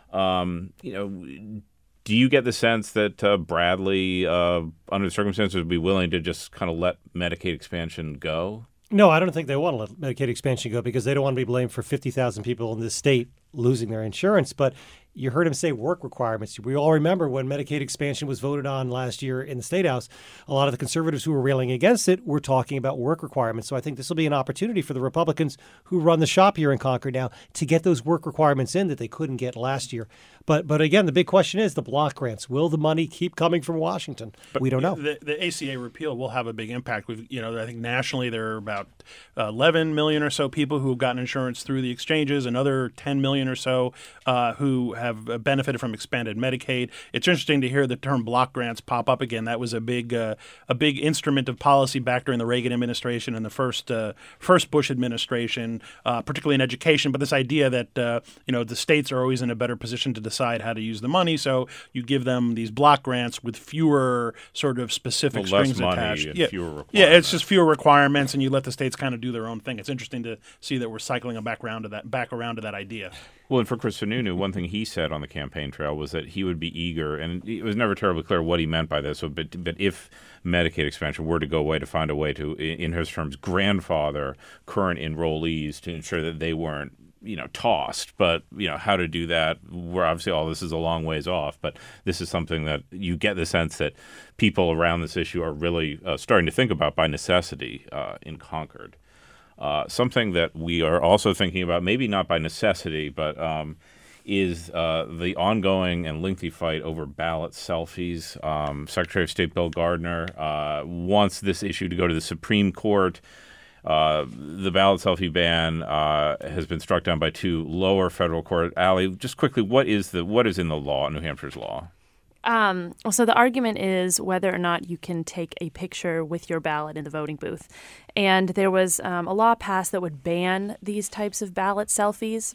Um, you know, do you get the sense that uh, Bradley, uh, under the circumstances, would be willing to just kind of let Medicaid expansion go? No, I don't think they want to let Medicaid expansion go because they don't want to be blamed for fifty thousand people in this state losing their insurance. But you heard him say work requirements. We all remember when Medicaid expansion was voted on last year in the State House, a lot of the conservatives who were railing against it were talking about work requirements. So I think this will be an opportunity for the Republicans who run the shop here in Concord now to get those work requirements in that they couldn't get last year. But but again, the big question is the block grants. Will the money keep coming from Washington? But we don't know. The, the A C A repeal will have a big impact. We've, you know, I think nationally there are about uh, eleven million or so people who have gotten insurance through the exchanges, another ten million or so uh, who have benefited from expanded Medicaid. It's interesting to hear the term block grants pop up again. That was a big uh, a big instrument of policy back during the Reagan administration and the first uh, first Bush administration, uh, particularly in education. But this idea that uh, you know the states are always in a better position to decide how to use the money, so you give them these block grants with fewer sort of specific well, strings less attached. Money and yeah, fewer requirements. yeah, it's just fewer requirements, and you let the states kind of do their own thing. It's interesting to see that we're cycling back around to that back around to that idea. Well, and for Chris Sununu, one thing he said on the campaign trail was that he would be eager, and it was never terribly clear what he meant by this, so, but, but if Medicaid expansion were to go away, to find a way to, in his terms, grandfather current enrollees to ensure that they weren't, you know, tossed. But, you know, how to do that, we're obviously all this is a long ways off, but this is something that you get the sense that people around this issue are really uh, starting to think about by necessity uh, in Concord. Uh, something that we are also thinking about, maybe not by necessity, but um, is uh, the ongoing and lengthy fight over ballot selfies. Um, Secretary of State Bill Gardner uh, wants this issue to go to the Supreme Court. Uh, the ballot selfie ban uh, has been struck down by two lower federal court. Allie, just quickly, what is the what is in the law, New Hampshire's law? Um, so the argument is whether or not you can take a picture with your ballot in the voting booth. And there was um, a law passed that would ban these types of ballot selfies.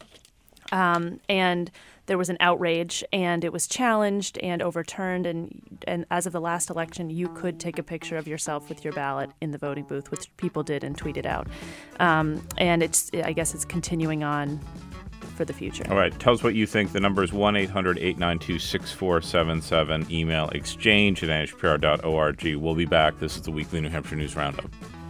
Um, and there was an outrage, and it was challenged and overturned. And, and as of the last election, you could take a picture of yourself with your ballot in the voting booth, which people did and tweeted out. Um, and it's, I guess it's continuing on for the future. All right. Tell us what you think. The number is one eight hundred eight nine two six four seven seven. Email exchange at N H P R dot org. We'll be back. This is the weekly New Hampshire News Roundup.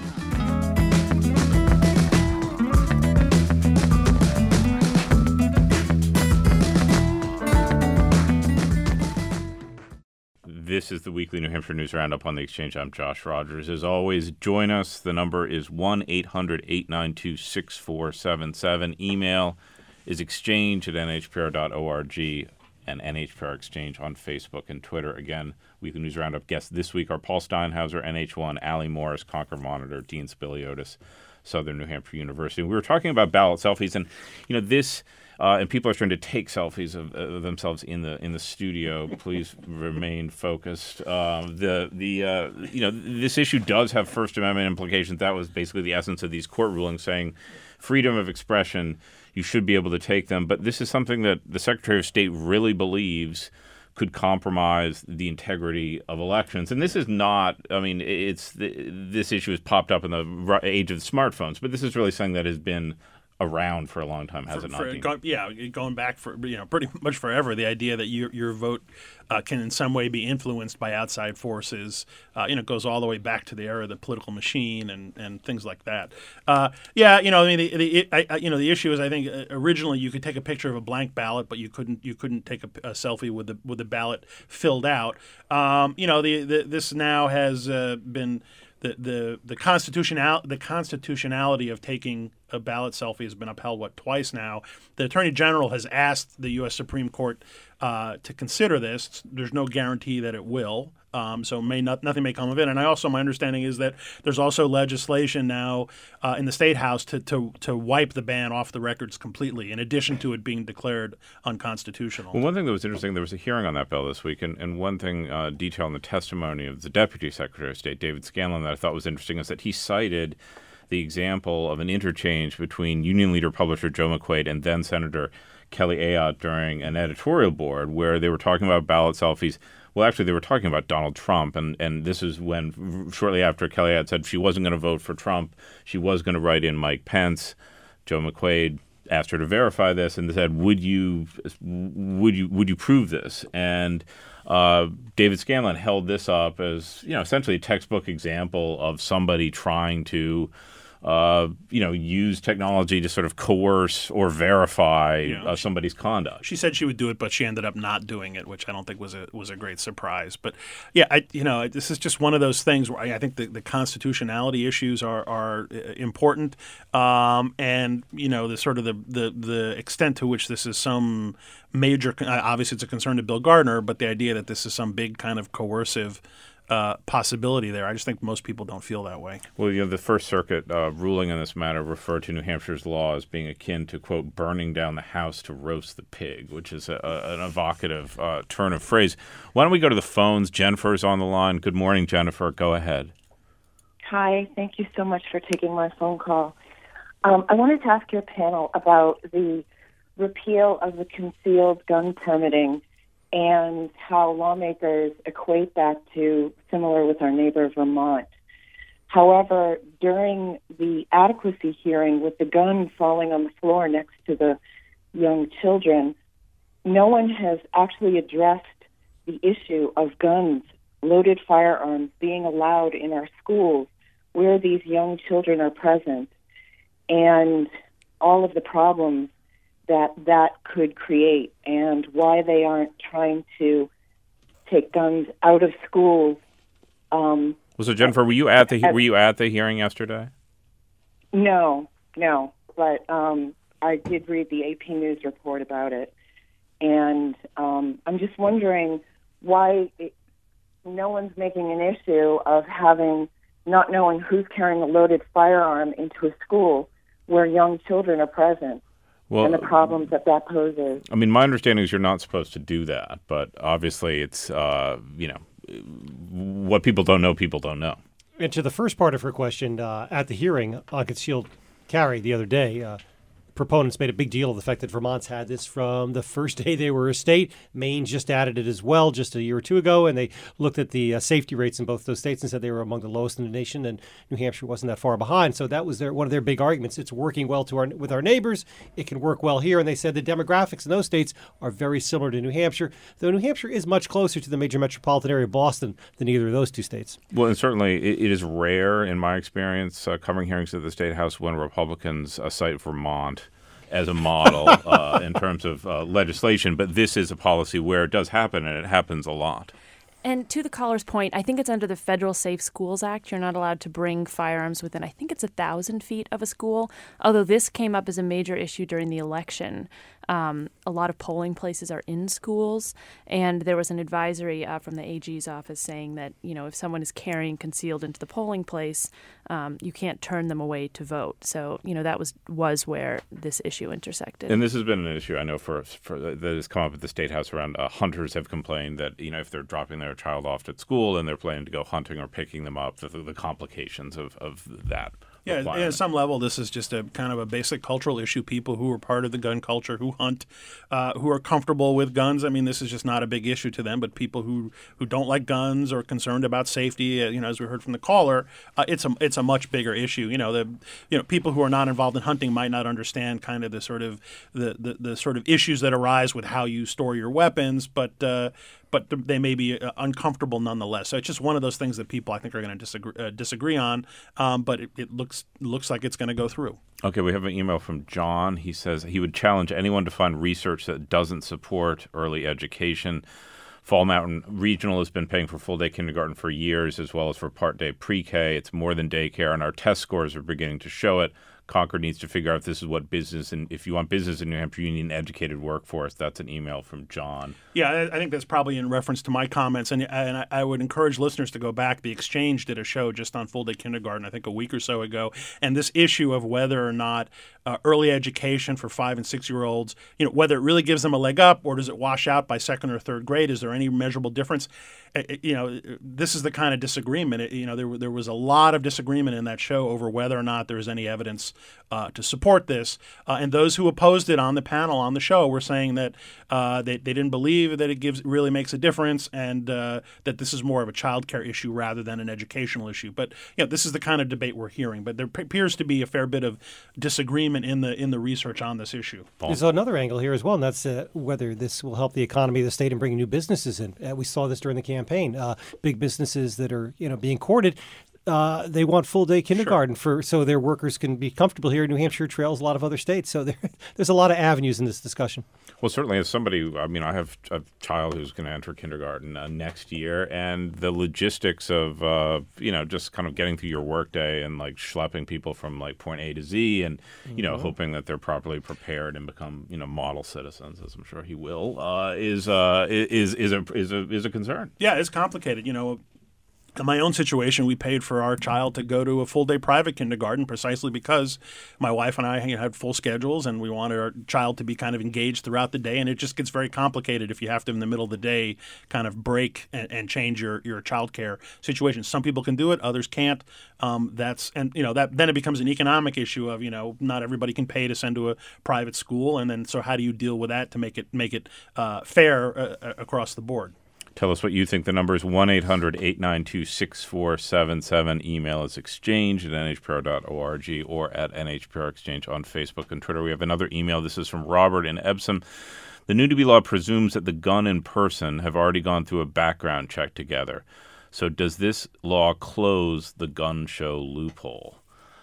This is the weekly New Hampshire News Roundup on the Exchange. I'm Josh Rogers. As always, join us. The number is one eight hundred eight nine two six four seven seven. Email is exchange at N H P R dot org and N H P R Exchange on Facebook and Twitter. Again, Weekly News Roundup guests this week are Paul Steinhauser, N H one, Allie Morris, Concord Monitor, Dean Spiliotis, Southern New Hampshire University. We were talking about ballot selfies, and you know this, uh, and people are trying to take selfies of, of themselves in the in the studio. Please remain focused. Um, the the uh, you know this issue does have First Amendment implications. That was basically the essence of these court rulings, saying freedom of expression you should be able to take them. But this is something that the Secretary of State really believes could compromise the integrity of elections. And this is not, I mean, it's this issue has popped up in the age of smartphones, but this is really something that has been around for a long time, has for, it not? For, go, yeah, going back for you know pretty much forever. The idea that your your vote uh, can in some way be influenced by outside forces, uh, you know, goes all the way back to the era of the political machine and, and things like that. Uh, yeah, you know, I mean, the, the I, I, you know the issue is I think originally you could take a picture of a blank ballot, but you couldn't you couldn't take a, a selfie with the with the ballot filled out. Um, you know, the, the this now has uh, been. The, the the constitutional the constitutionality of taking a ballot selfie has been upheld what twice now. The Attorney General has asked the U S Supreme Court uh, to consider this. There's no guarantee that it will, um, so may not nothing may come of it. And I also my understanding is that there's also legislation now uh, in the State House to, to to wipe the ban off the records completely, in addition to it being declared unconstitutional. Well, one thing that was interesting, there was a hearing on that bill this week, and, and one thing uh, detailed in the testimony of the Deputy Secretary of State, David Scanlon, that I thought was interesting is that he cited the example of an interchange between Union Leader publisher Joe McQuaid and then Senator Kelly Ayotte during an editorial board where they were talking about ballot selfies. Well, actually, they were talking about Donald Trump, and, and this is when, shortly after Kelly Ayotte said she wasn't going to vote for Trump, she was going to write in Mike Pence. Joe McQuaid asked her to verify this and said, "Would you, would you, would you prove this?" And uh, David Scanlon held this up as, you know, essentially a textbook example of somebody trying to Uh, you know, use technology to sort of coerce or verify yeah. uh, somebody's conduct. She said she would do it, but she ended up not doing it, which I don't think was a was a great surprise. But yeah, I, you know, this is just one of those things where I, I think the, the constitutionality issues are are important, um, and you know, the sort of the, the the extent to which this is some major. Obviously, it's a concern to Bill Gardner, but the idea that this is some big kind of coercive Uh, possibility there. I just think most people don't feel that way. Well, you know, the First Circuit uh, ruling on this matter referred to New Hampshire's law as being akin to, quote, burning down the house to roast the pig, which is a, a, an evocative uh, turn of phrase. Why don't we go to the phones? Jennifer's on the line. Good morning, Jennifer. Go ahead. Hi. Thank you so much for taking my phone call. Um, I wanted to ask your panel about the repeal of the concealed gun permitting and how lawmakers equate that to similar with our neighbor Vermont. However, during the adequacy hearing with the gun falling on the floor next to the young children, no one has actually addressed the issue of guns, loaded firearms being allowed in our schools where these young children are present, and all of the problems that that could create, and why they aren't trying to take guns out of schools. Um, well, so Jennifer, were you at the were you at the hearing yesterday? No, no, but um, I did read the A P News report about it, and um, I'm just wondering why it, no one's making an issue of having not knowing who's carrying a loaded firearm into a school where young children are present. Well, and the problems that that poses. I mean, my understanding is you're not supposed to do that, but obviously it's, uh, you know, what people don't know, people don't know. And to the first part of her question, uh, at the hearing on concealed carry the other day, uh, proponents made a big deal of the fact that Vermont's had this from the first day they were a state. Maine just added it as well just a year or two ago, and they looked at the uh, safety rates in both those states and said they were among the lowest in the nation, and New Hampshire wasn't that far behind. So that was their, one of their big arguments. It's working well to our, with our neighbors. It can work well here. And they said the demographics in those states are very similar to New Hampshire, though New Hampshire is much closer to the major metropolitan area of Boston than either of those two states. Well, and certainly it, it is rare in my experience uh, covering hearings at the State House when Republicans uh, cite Vermont as a model uh, in terms of uh, legislation, but this is a policy where it does happen, and it happens a lot. And to the caller's point, I think it's under the Federal Safe Schools Act. You're not allowed to bring firearms within, I think it's a thousand feet of a school, although this came up as a major issue during the election. Um, a lot of polling places are in schools, and there was an advisory uh, from the A G's office saying that, you know, if someone is carrying concealed into the polling place, um, you can't turn them away to vote. So, you know, that was was where this issue intersected. And this has been an issue, I know, for, for that has come up at the State House around uh, hunters have complained that, you know, if they're dropping their child off at school and they're planning to go hunting or picking them up, the, the complications of, of that Yeah, requirement. at some level, this is just a kind of a basic cultural issue. People who are part of the gun culture, who hunt, uh, who are comfortable with guns. I mean, this is just not a big issue to them. But people who, who don't like guns or are concerned about safety, uh, you know, as we heard from the caller, uh, it's a it's a much bigger issue. You know, the you know people who are not involved in hunting might not understand kind of the sort of the the, the sort of issues that arise with how you store your weapons, but. Uh, But they may be uh, uncomfortable nonetheless. So it's just one of those things that people, I think, are going to disagree, uh, disagree on. Um, but it, it looks looks like it's going to go through. Okay, we have an email from John. He says he would challenge anyone to find research that doesn't support early education. Fall Mountain Regional has been paying for full-day kindergarten for years, as well as for part-day pre-K. It's more than daycare, and our test scores are beginning to show it. Concord needs to figure out if this is what business, and if you want business in New Hampshire, you need an educated workforce. That's an email from John. Yeah, I, I think that's probably in reference to my comments, and, and I, I would encourage listeners to go back. The Exchange did a show just on full-day kindergarten, I think a week or so ago, and this issue of whether or not uh, early education for five- and six-year-olds, you know, whether it really gives them a leg up or does it wash out by second or third grade? Is there any measurable difference? It, you know, this is the kind of disagreement. It, you know, there there was a lot of disagreement in that show over whether or not there is any evidence uh, to support this. Uh, and those who opposed it on the panel on the show were saying that uh, they they didn't believe that it gives really makes a difference, and uh, that this is more of a child care issue rather than an educational issue. But you know, this is the kind of debate we're hearing. But there appears to be a fair bit of disagreement in the in the research on this issue. Paul. There's another angle here as well, and that's uh, whether this will help the economy of the state and bring new businesses in. Uh, we saw this during the campaign. Campaign. Uh, big businesses that are, you know, being courted, uh, they want full day kindergarten sure. for so their workers can be comfortable here. New Hampshire trails a lot of other states, so there, there's a lot of avenues in this discussion. Well, certainly, as somebody, I mean, I have a child who's going to enter kindergarten uh, next year, and the logistics of, uh, you know, just kind of getting through your workday and like schlepping people from like point A to Z, and mm-hmm. you know, hoping that they're properly prepared and become, you know, model citizens, as I'm sure he will, uh, is uh, is is a is a is a concern. Yeah, it's complicated, you know. In my own situation, we paid for our child to go to a full-day private kindergarten precisely because my wife and I had full schedules, and we wanted our child to be kind of engaged throughout the day. And it just gets very complicated if you have to, in the middle of the day, kind of break and, and change your, your child care situation. Some people can do it, others can't. Um, that's and you know that then it becomes an economic issue of you know not everybody can pay to send to a private school, and then so how do you deal with that to make it make it uh, fair uh, across the board? Tell us what you think. The number is one eight hundred eight nine two six four seven seven. Email is exchange at n h p r dot org or at N H P R Exchange on Facebook and Twitter. We have another email. This is from Robert in Epsom. The nudity law presumes that the gun and person have already gone through a background check together. So does this law close the gun show loophole?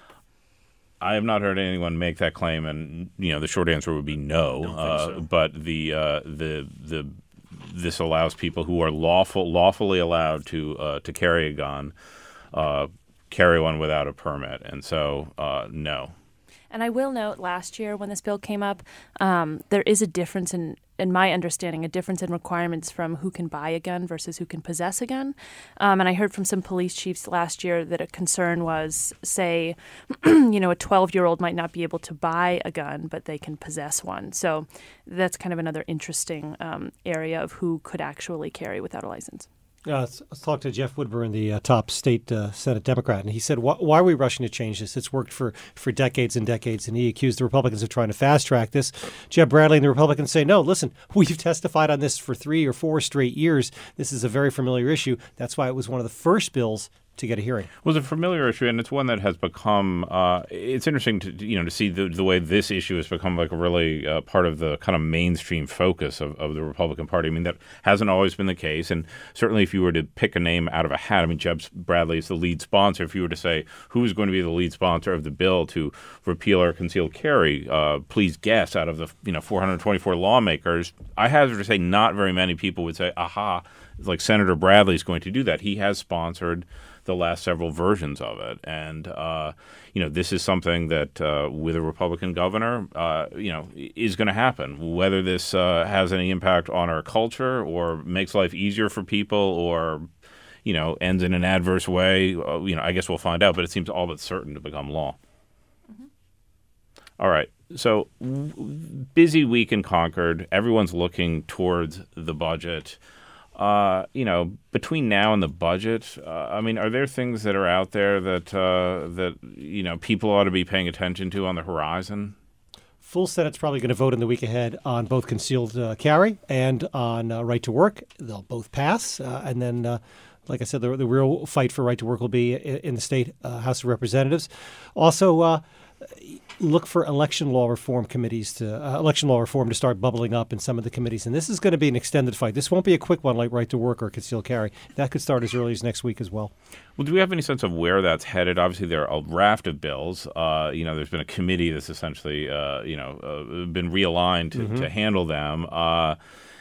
I have not heard anyone make that claim, and you know the short answer would be no. Uh, so. But the uh, the the this allows people who are lawful, lawfully allowed to uh, to carry a gun, uh, carry one without a permit, and so uh, no. And I will note, last year when this bill came up, um, there is a difference in, in my understanding, a difference in requirements from who can buy a gun versus who can possess a gun. Um, and I heard from some police chiefs last year that a concern was, say, you know, a twelve-year-old might not be able to buy a gun, but they can possess one. So that's kind of another interesting um, area of who could actually carry without a license. Uh, let's talk to Jeff Woodburn, the uh, top state uh, Senate Democrat, and he said, why, why are we rushing to change this? It's worked for, for decades and decades, and he accused the Republicans of trying to fast-track this. Jeb Bradley and the Republicans say, no, listen, we've testified on this for three or four straight years. This is a very familiar issue. That's why it was one of the first bills to get a hearing. It was a familiar issue, and it's one that has become. Uh, it's interesting to you know to see the, the way this issue has become like a really uh, part of the kind of mainstream focus of, of the Republican Party. I mean, that hasn't always been the case, and certainly if you were to pick a name out of a hat, I mean, Jeb Bradley is the lead sponsor. If you were to say who is going to be the lead sponsor of the bill to repeal or concealed carry, uh, please guess out of the you know four hundred twenty-four lawmakers, I hazard to say not very many people would say, aha, like Senator Bradley is going to do that. He has sponsored the last several versions of it. And, uh, you know, this is something that uh, with a Republican governor, uh, you know, is going to happen. Whether this uh, has any impact on our culture or makes life easier for people or, you know, ends in an adverse way, uh, you know, I guess we'll find out. But it seems all but certain to become law. Mm-hmm. All right. So busy week in Concord. Everyone's looking towards the budget. Uh, you know, between now and the budget, uh, I mean, are there things that are out there that uh, that you know people ought to be paying attention to on the horizon? Full Senate's probably going to vote in the week ahead on both concealed uh, carry and on uh, right to work. They'll both pass, uh, and then, uh, like I said, the, the real fight for right to work will be in, in the state uh, House of Representatives. Also, uh, look for election law reform committees to uh, election law reform to start bubbling up in some of the committees. And this is going to be an extended fight. This won't be a quick one like right to work or concealed carry. That could start as early as next week as well. Well, do we have any sense of where that's headed? Obviously, there are a raft of bills. Uh, you know, there's been a committee that's essentially, uh, you know, uh, been realigned to, mm-hmm. to handle them. Uh,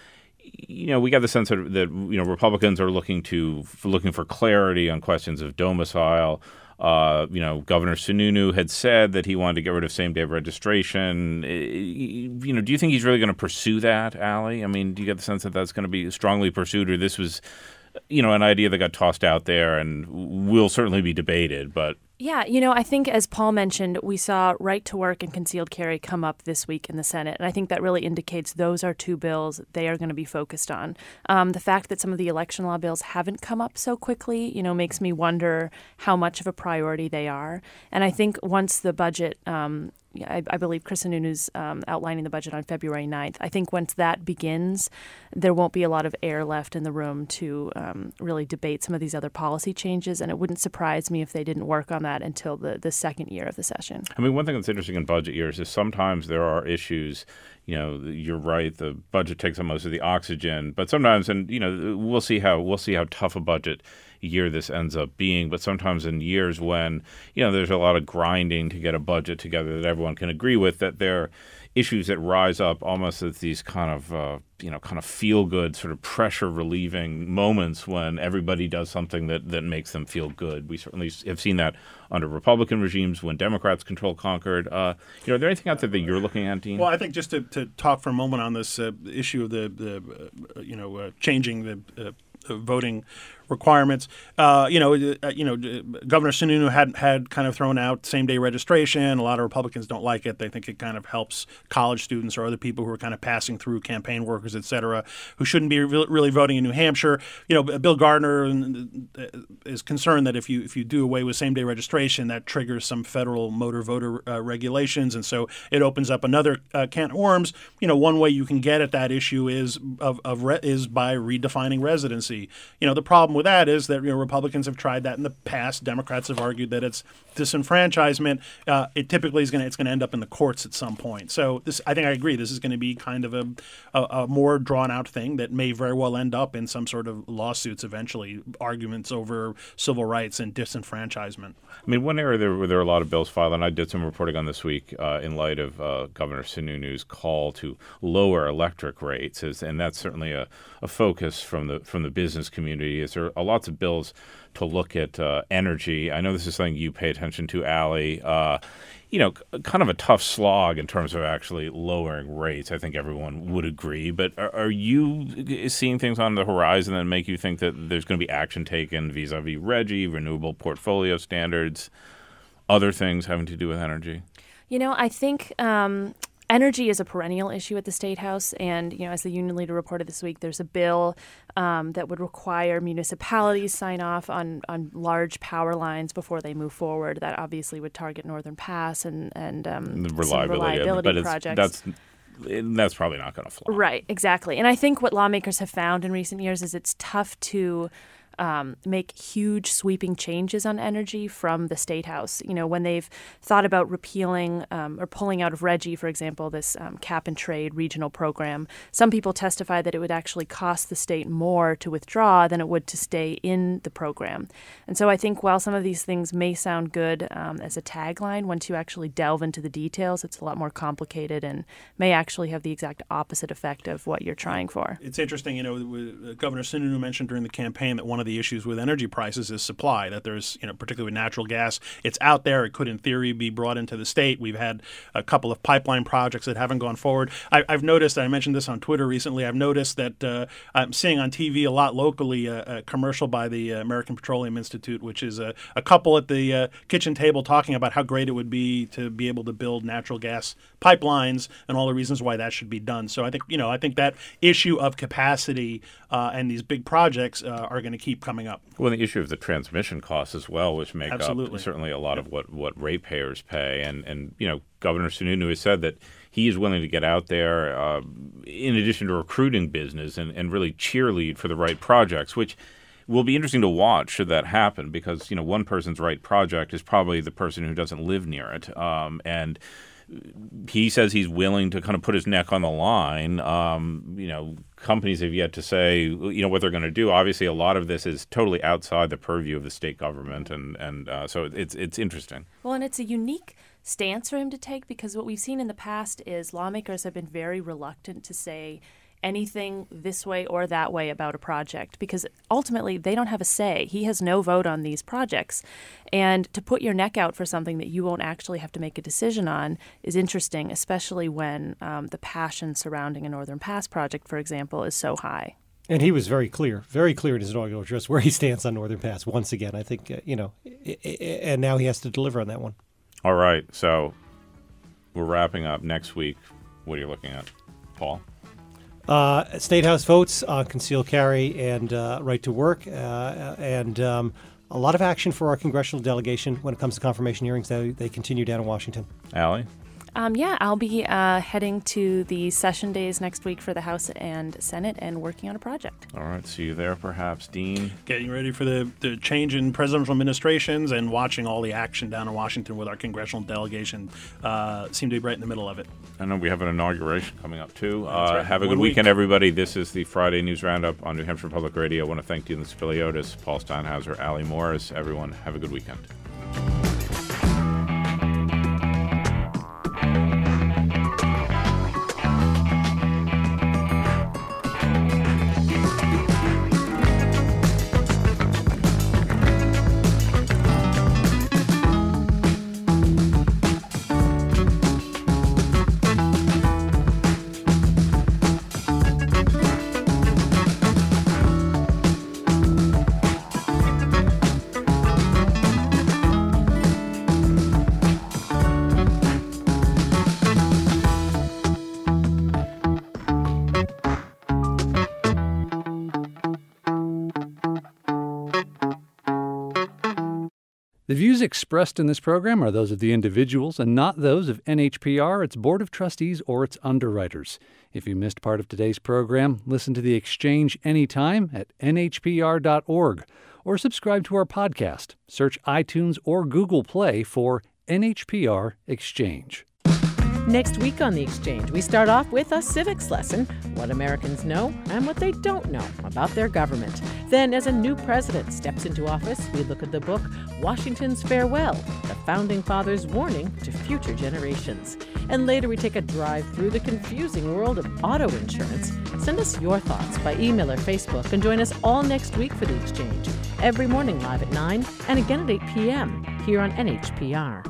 you know, we got the sense that, that you know Republicans are looking to looking for clarity on questions of domicile. Uh, you know, Governor Sununu had said that he wanted to get rid of same-day registration. You know, do you think he's really going to pursue that, Allie? I mean, do you get the sense that that's going to be strongly pursued, or this was, you know, an idea that got tossed out there and will certainly be debated, but... Yeah, you know, I think as Paul mentioned, we saw right to work and concealed carry come up this week in the Senate. And I think that really indicates those are two bills they are going to be focused on. Um, the fact that some of the election law bills haven't come up so quickly, you know, makes me wonder how much of a priority they are. And I think once the budget, um, I, I believe Chris Sununu's um, outlining the budget on February ninth. I think once that begins, there won't be a lot of air left in the room to um, really debate some of these other policy changes. And it wouldn't surprise me if they didn't work on that until the, the second year of the session. I mean, one thing that's interesting in budget years is sometimes there are issues, you know, you're right, the budget takes up most of the oxygen, but sometimes, and, you know, we'll see how we'll see how tough a budget year this ends up being, but sometimes in years when, you know, there's a lot of grinding to get a budget together that everyone can agree with, that there are issues that rise up almost as these kind of, uh, you know, kind of feel-good sort of pressure-relieving moments when everybody does something that, that makes them feel good. We certainly have seen that under Republican regimes when Democrats control Concord. Uh, you know, are there anything out there that you're looking at, Dean? Well, I think just to, to talk for a moment on this uh, issue of the, the uh, you know, uh, changing the uh, voting requirements. Uh, you know, uh, you know, Governor Sununu had had kind of thrown out same-day registration. A lot of Republicans don't like it. They think it kind of helps college students or other people who are kind of passing through, campaign workers, et cetera, who shouldn't be re- really voting in New Hampshire. You know, Bill Gardner is concerned that if you if you do away with same-day registration, that triggers some federal motor voter uh, regulations, and so it opens up another uh, can of worms. You know, one way you can get at that issue is of, of re- is by redefining residency. You know, the problem with that is that, you know, Republicans have tried that in the past. Democrats have argued that it's disenfranchisement. Uh, it typically is going to it's going to end up in the courts at some point. So this, I think, I agree. This is going to be kind of a, a, a more drawn out thing that may very well end up in some sort of lawsuits eventually, arguments over civil rights and disenfranchisement. I mean, one area there where there are a lot of bills filed, and I did some reporting on this week uh, in light of uh, Governor Sununu's call to lower electric rates, is, and that's certainly a, a focus from the from the business community. Is there are lots of bills to look at uh, energy? I know this is something you pay attention to, Allie. Uh, you know, kind of a tough slog in terms of actually lowering rates. I think everyone would agree. But are, are you seeing things on the horizon that make you think that there's going to be action taken vis-a-vis RGGI, renewable portfolio standards, other things having to do with energy? You know, I think um, energy is a perennial issue at the State House. And, you know, as the union leader reported this week, there's a bill um, that would require municipalities sign off on, on large power lines before they move forward. That obviously would target Northern Pass and, and um, the reliability, some reliability but it's, projects. That's, that's probably not going to fly. Right, exactly. And I think what lawmakers have found in recent years is it's tough to Um, make huge sweeping changes on energy from the State House. You know, when they've thought about repealing um, or pulling out of RGGI, for example, this um, cap and trade regional program, some people testify that it would actually cost the state more to withdraw than it would to stay in the program. And so I think while some of these things may sound good um, as a tagline, once you actually delve into the details, it's a lot more complicated and may actually have the exact opposite effect of what you're trying for. It's interesting, you know, Governor Sununu mentioned during the campaign that one of the issues with energy prices is supply, that there's, you know, particularly with natural gas, it's out there. It could, in theory, be brought into the state. We've had a couple of pipeline projects that haven't gone forward. I, I've noticed, I mentioned this on Twitter recently, I've noticed that uh, I'm seeing on T V a lot locally a, a commercial by the American Petroleum Institute, which is a, a couple at the uh, kitchen table talking about how great it would be to be able to build natural gas pipelines and all the reasons why that should be done. So I think, you know, I think that issue of capacity uh, and these big projects uh, are going to keep coming up. Well, the issue of the transmission costs as well, which make Absolutely. up certainly a lot yeah. of what, what ratepayers pay. And, and, you know, Governor Sununu has said that he is willing to get out there, uh, in addition to recruiting business, and, and really cheerlead for the right projects, which will be interesting to watch should that happen, because, you know, one person's right project is probably the person who doesn't live near it. Um, and he says he's willing to kind of put his neck on the line. Um, you know, companies have yet to say, you know, what they're going to do. Obviously, a lot of this is totally outside the purview of the state government, and and uh, so it's it's interesting. Well, and it's a unique stance for him to take, because what we've seen in the past is lawmakers have been very reluctant to say anything this way or that way about a project, because ultimately they don't have a say. He has no vote on these projects. And to put your neck out for something that you won't actually have to make a decision on is interesting, especially when um, the passion surrounding a Northern Pass project, for example, is so high. And he was very clear, very clear in his inaugural address where he stands on Northern Pass. Once again, I think, uh, you know, and now he has to deliver on that one. All right. So we're wrapping up next week. What are you looking at, Paul? Uh, State House votes on concealed carry and uh, right to work, uh, and um, a lot of action for our congressional delegation when it comes to confirmation hearings. They, they continue down in Washington. Allie? Um, yeah, I'll be uh, heading to the session days next week for the House and Senate and working on a project. All right, see you there perhaps. Dean? Getting ready for the, the change in presidential administrations and watching all the action down in Washington with our congressional delegation. Uh, seem to be right in the middle of it. I know we have an inauguration coming up, too. Uh, right. Have a One good week. weekend, everybody. This is the Friday News Roundup on New Hampshire Public Radio. I want to thank Dean Spiliotis, Paul Steinhauser, Allie Morris. Everyone, have a good weekend. The views expressed in this program are those of the individuals and not those of N H P R, its Board of Trustees, or its underwriters. If you missed part of today's program, listen to The Exchange anytime at N H P R dot org or subscribe to our podcast. Search iTunes or Google Play for N H P R Exchange. Next week on The Exchange, we start off with a civics lesson, what Americans know and what they don't know about their government. Then, as a new president steps into office, we look at the book Washington's Farewell, the Founding Fathers' Warning to Future Generations. And later we take a drive through the confusing world of auto insurance. Send us your thoughts by email or Facebook and join us all next week for The Exchange, every morning live at nine and again at eight p.m. here on N H P R.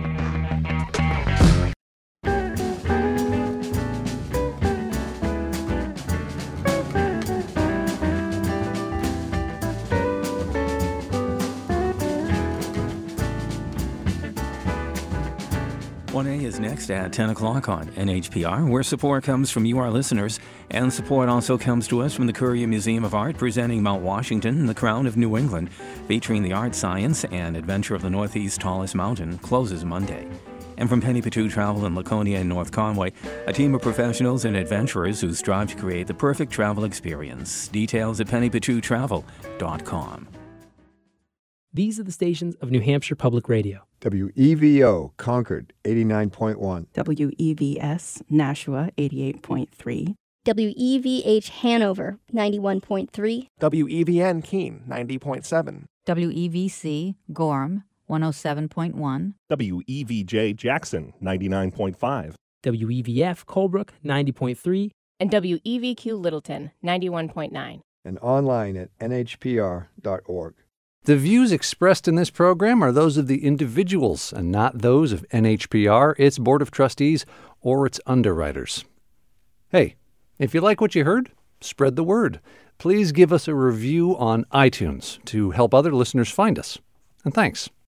one A is next at ten o'clock on N H P R, where support comes from you, our listeners, and support also comes to us from the Courier Museum of Art, presenting Mount Washington, the Crown of New England, featuring the art, science, and adventure of the Northeast's tallest mountain, closes Monday. And from Penny Patu Travel in Laconia and North Conway, a team of professionals and adventurers who strive to create the perfect travel experience. Details at penny patu travel dot com. These are the stations of New Hampshire Public Radio. W E V O, Concord, eighty-nine point one. W E V S, Nashua, eighty-eight point three. W E V H, Hanover, ninety-one point three. W E V N, Keene, ninety point seven. W E V C, Gorham, one oh seven point one. W E V J, Jackson, ninety-nine point five. W E V F, Colebrook, ninety point three. And W E V Q, Littleton, ninety-one point nine. and online at N H P R dot org. The views expressed in this program are those of the individuals and not those of N H P R, its Board of Trustees, or its underwriters. Hey, if you like what you heard, spread the word. Please give us a review on iTunes to help other listeners find us. And thanks.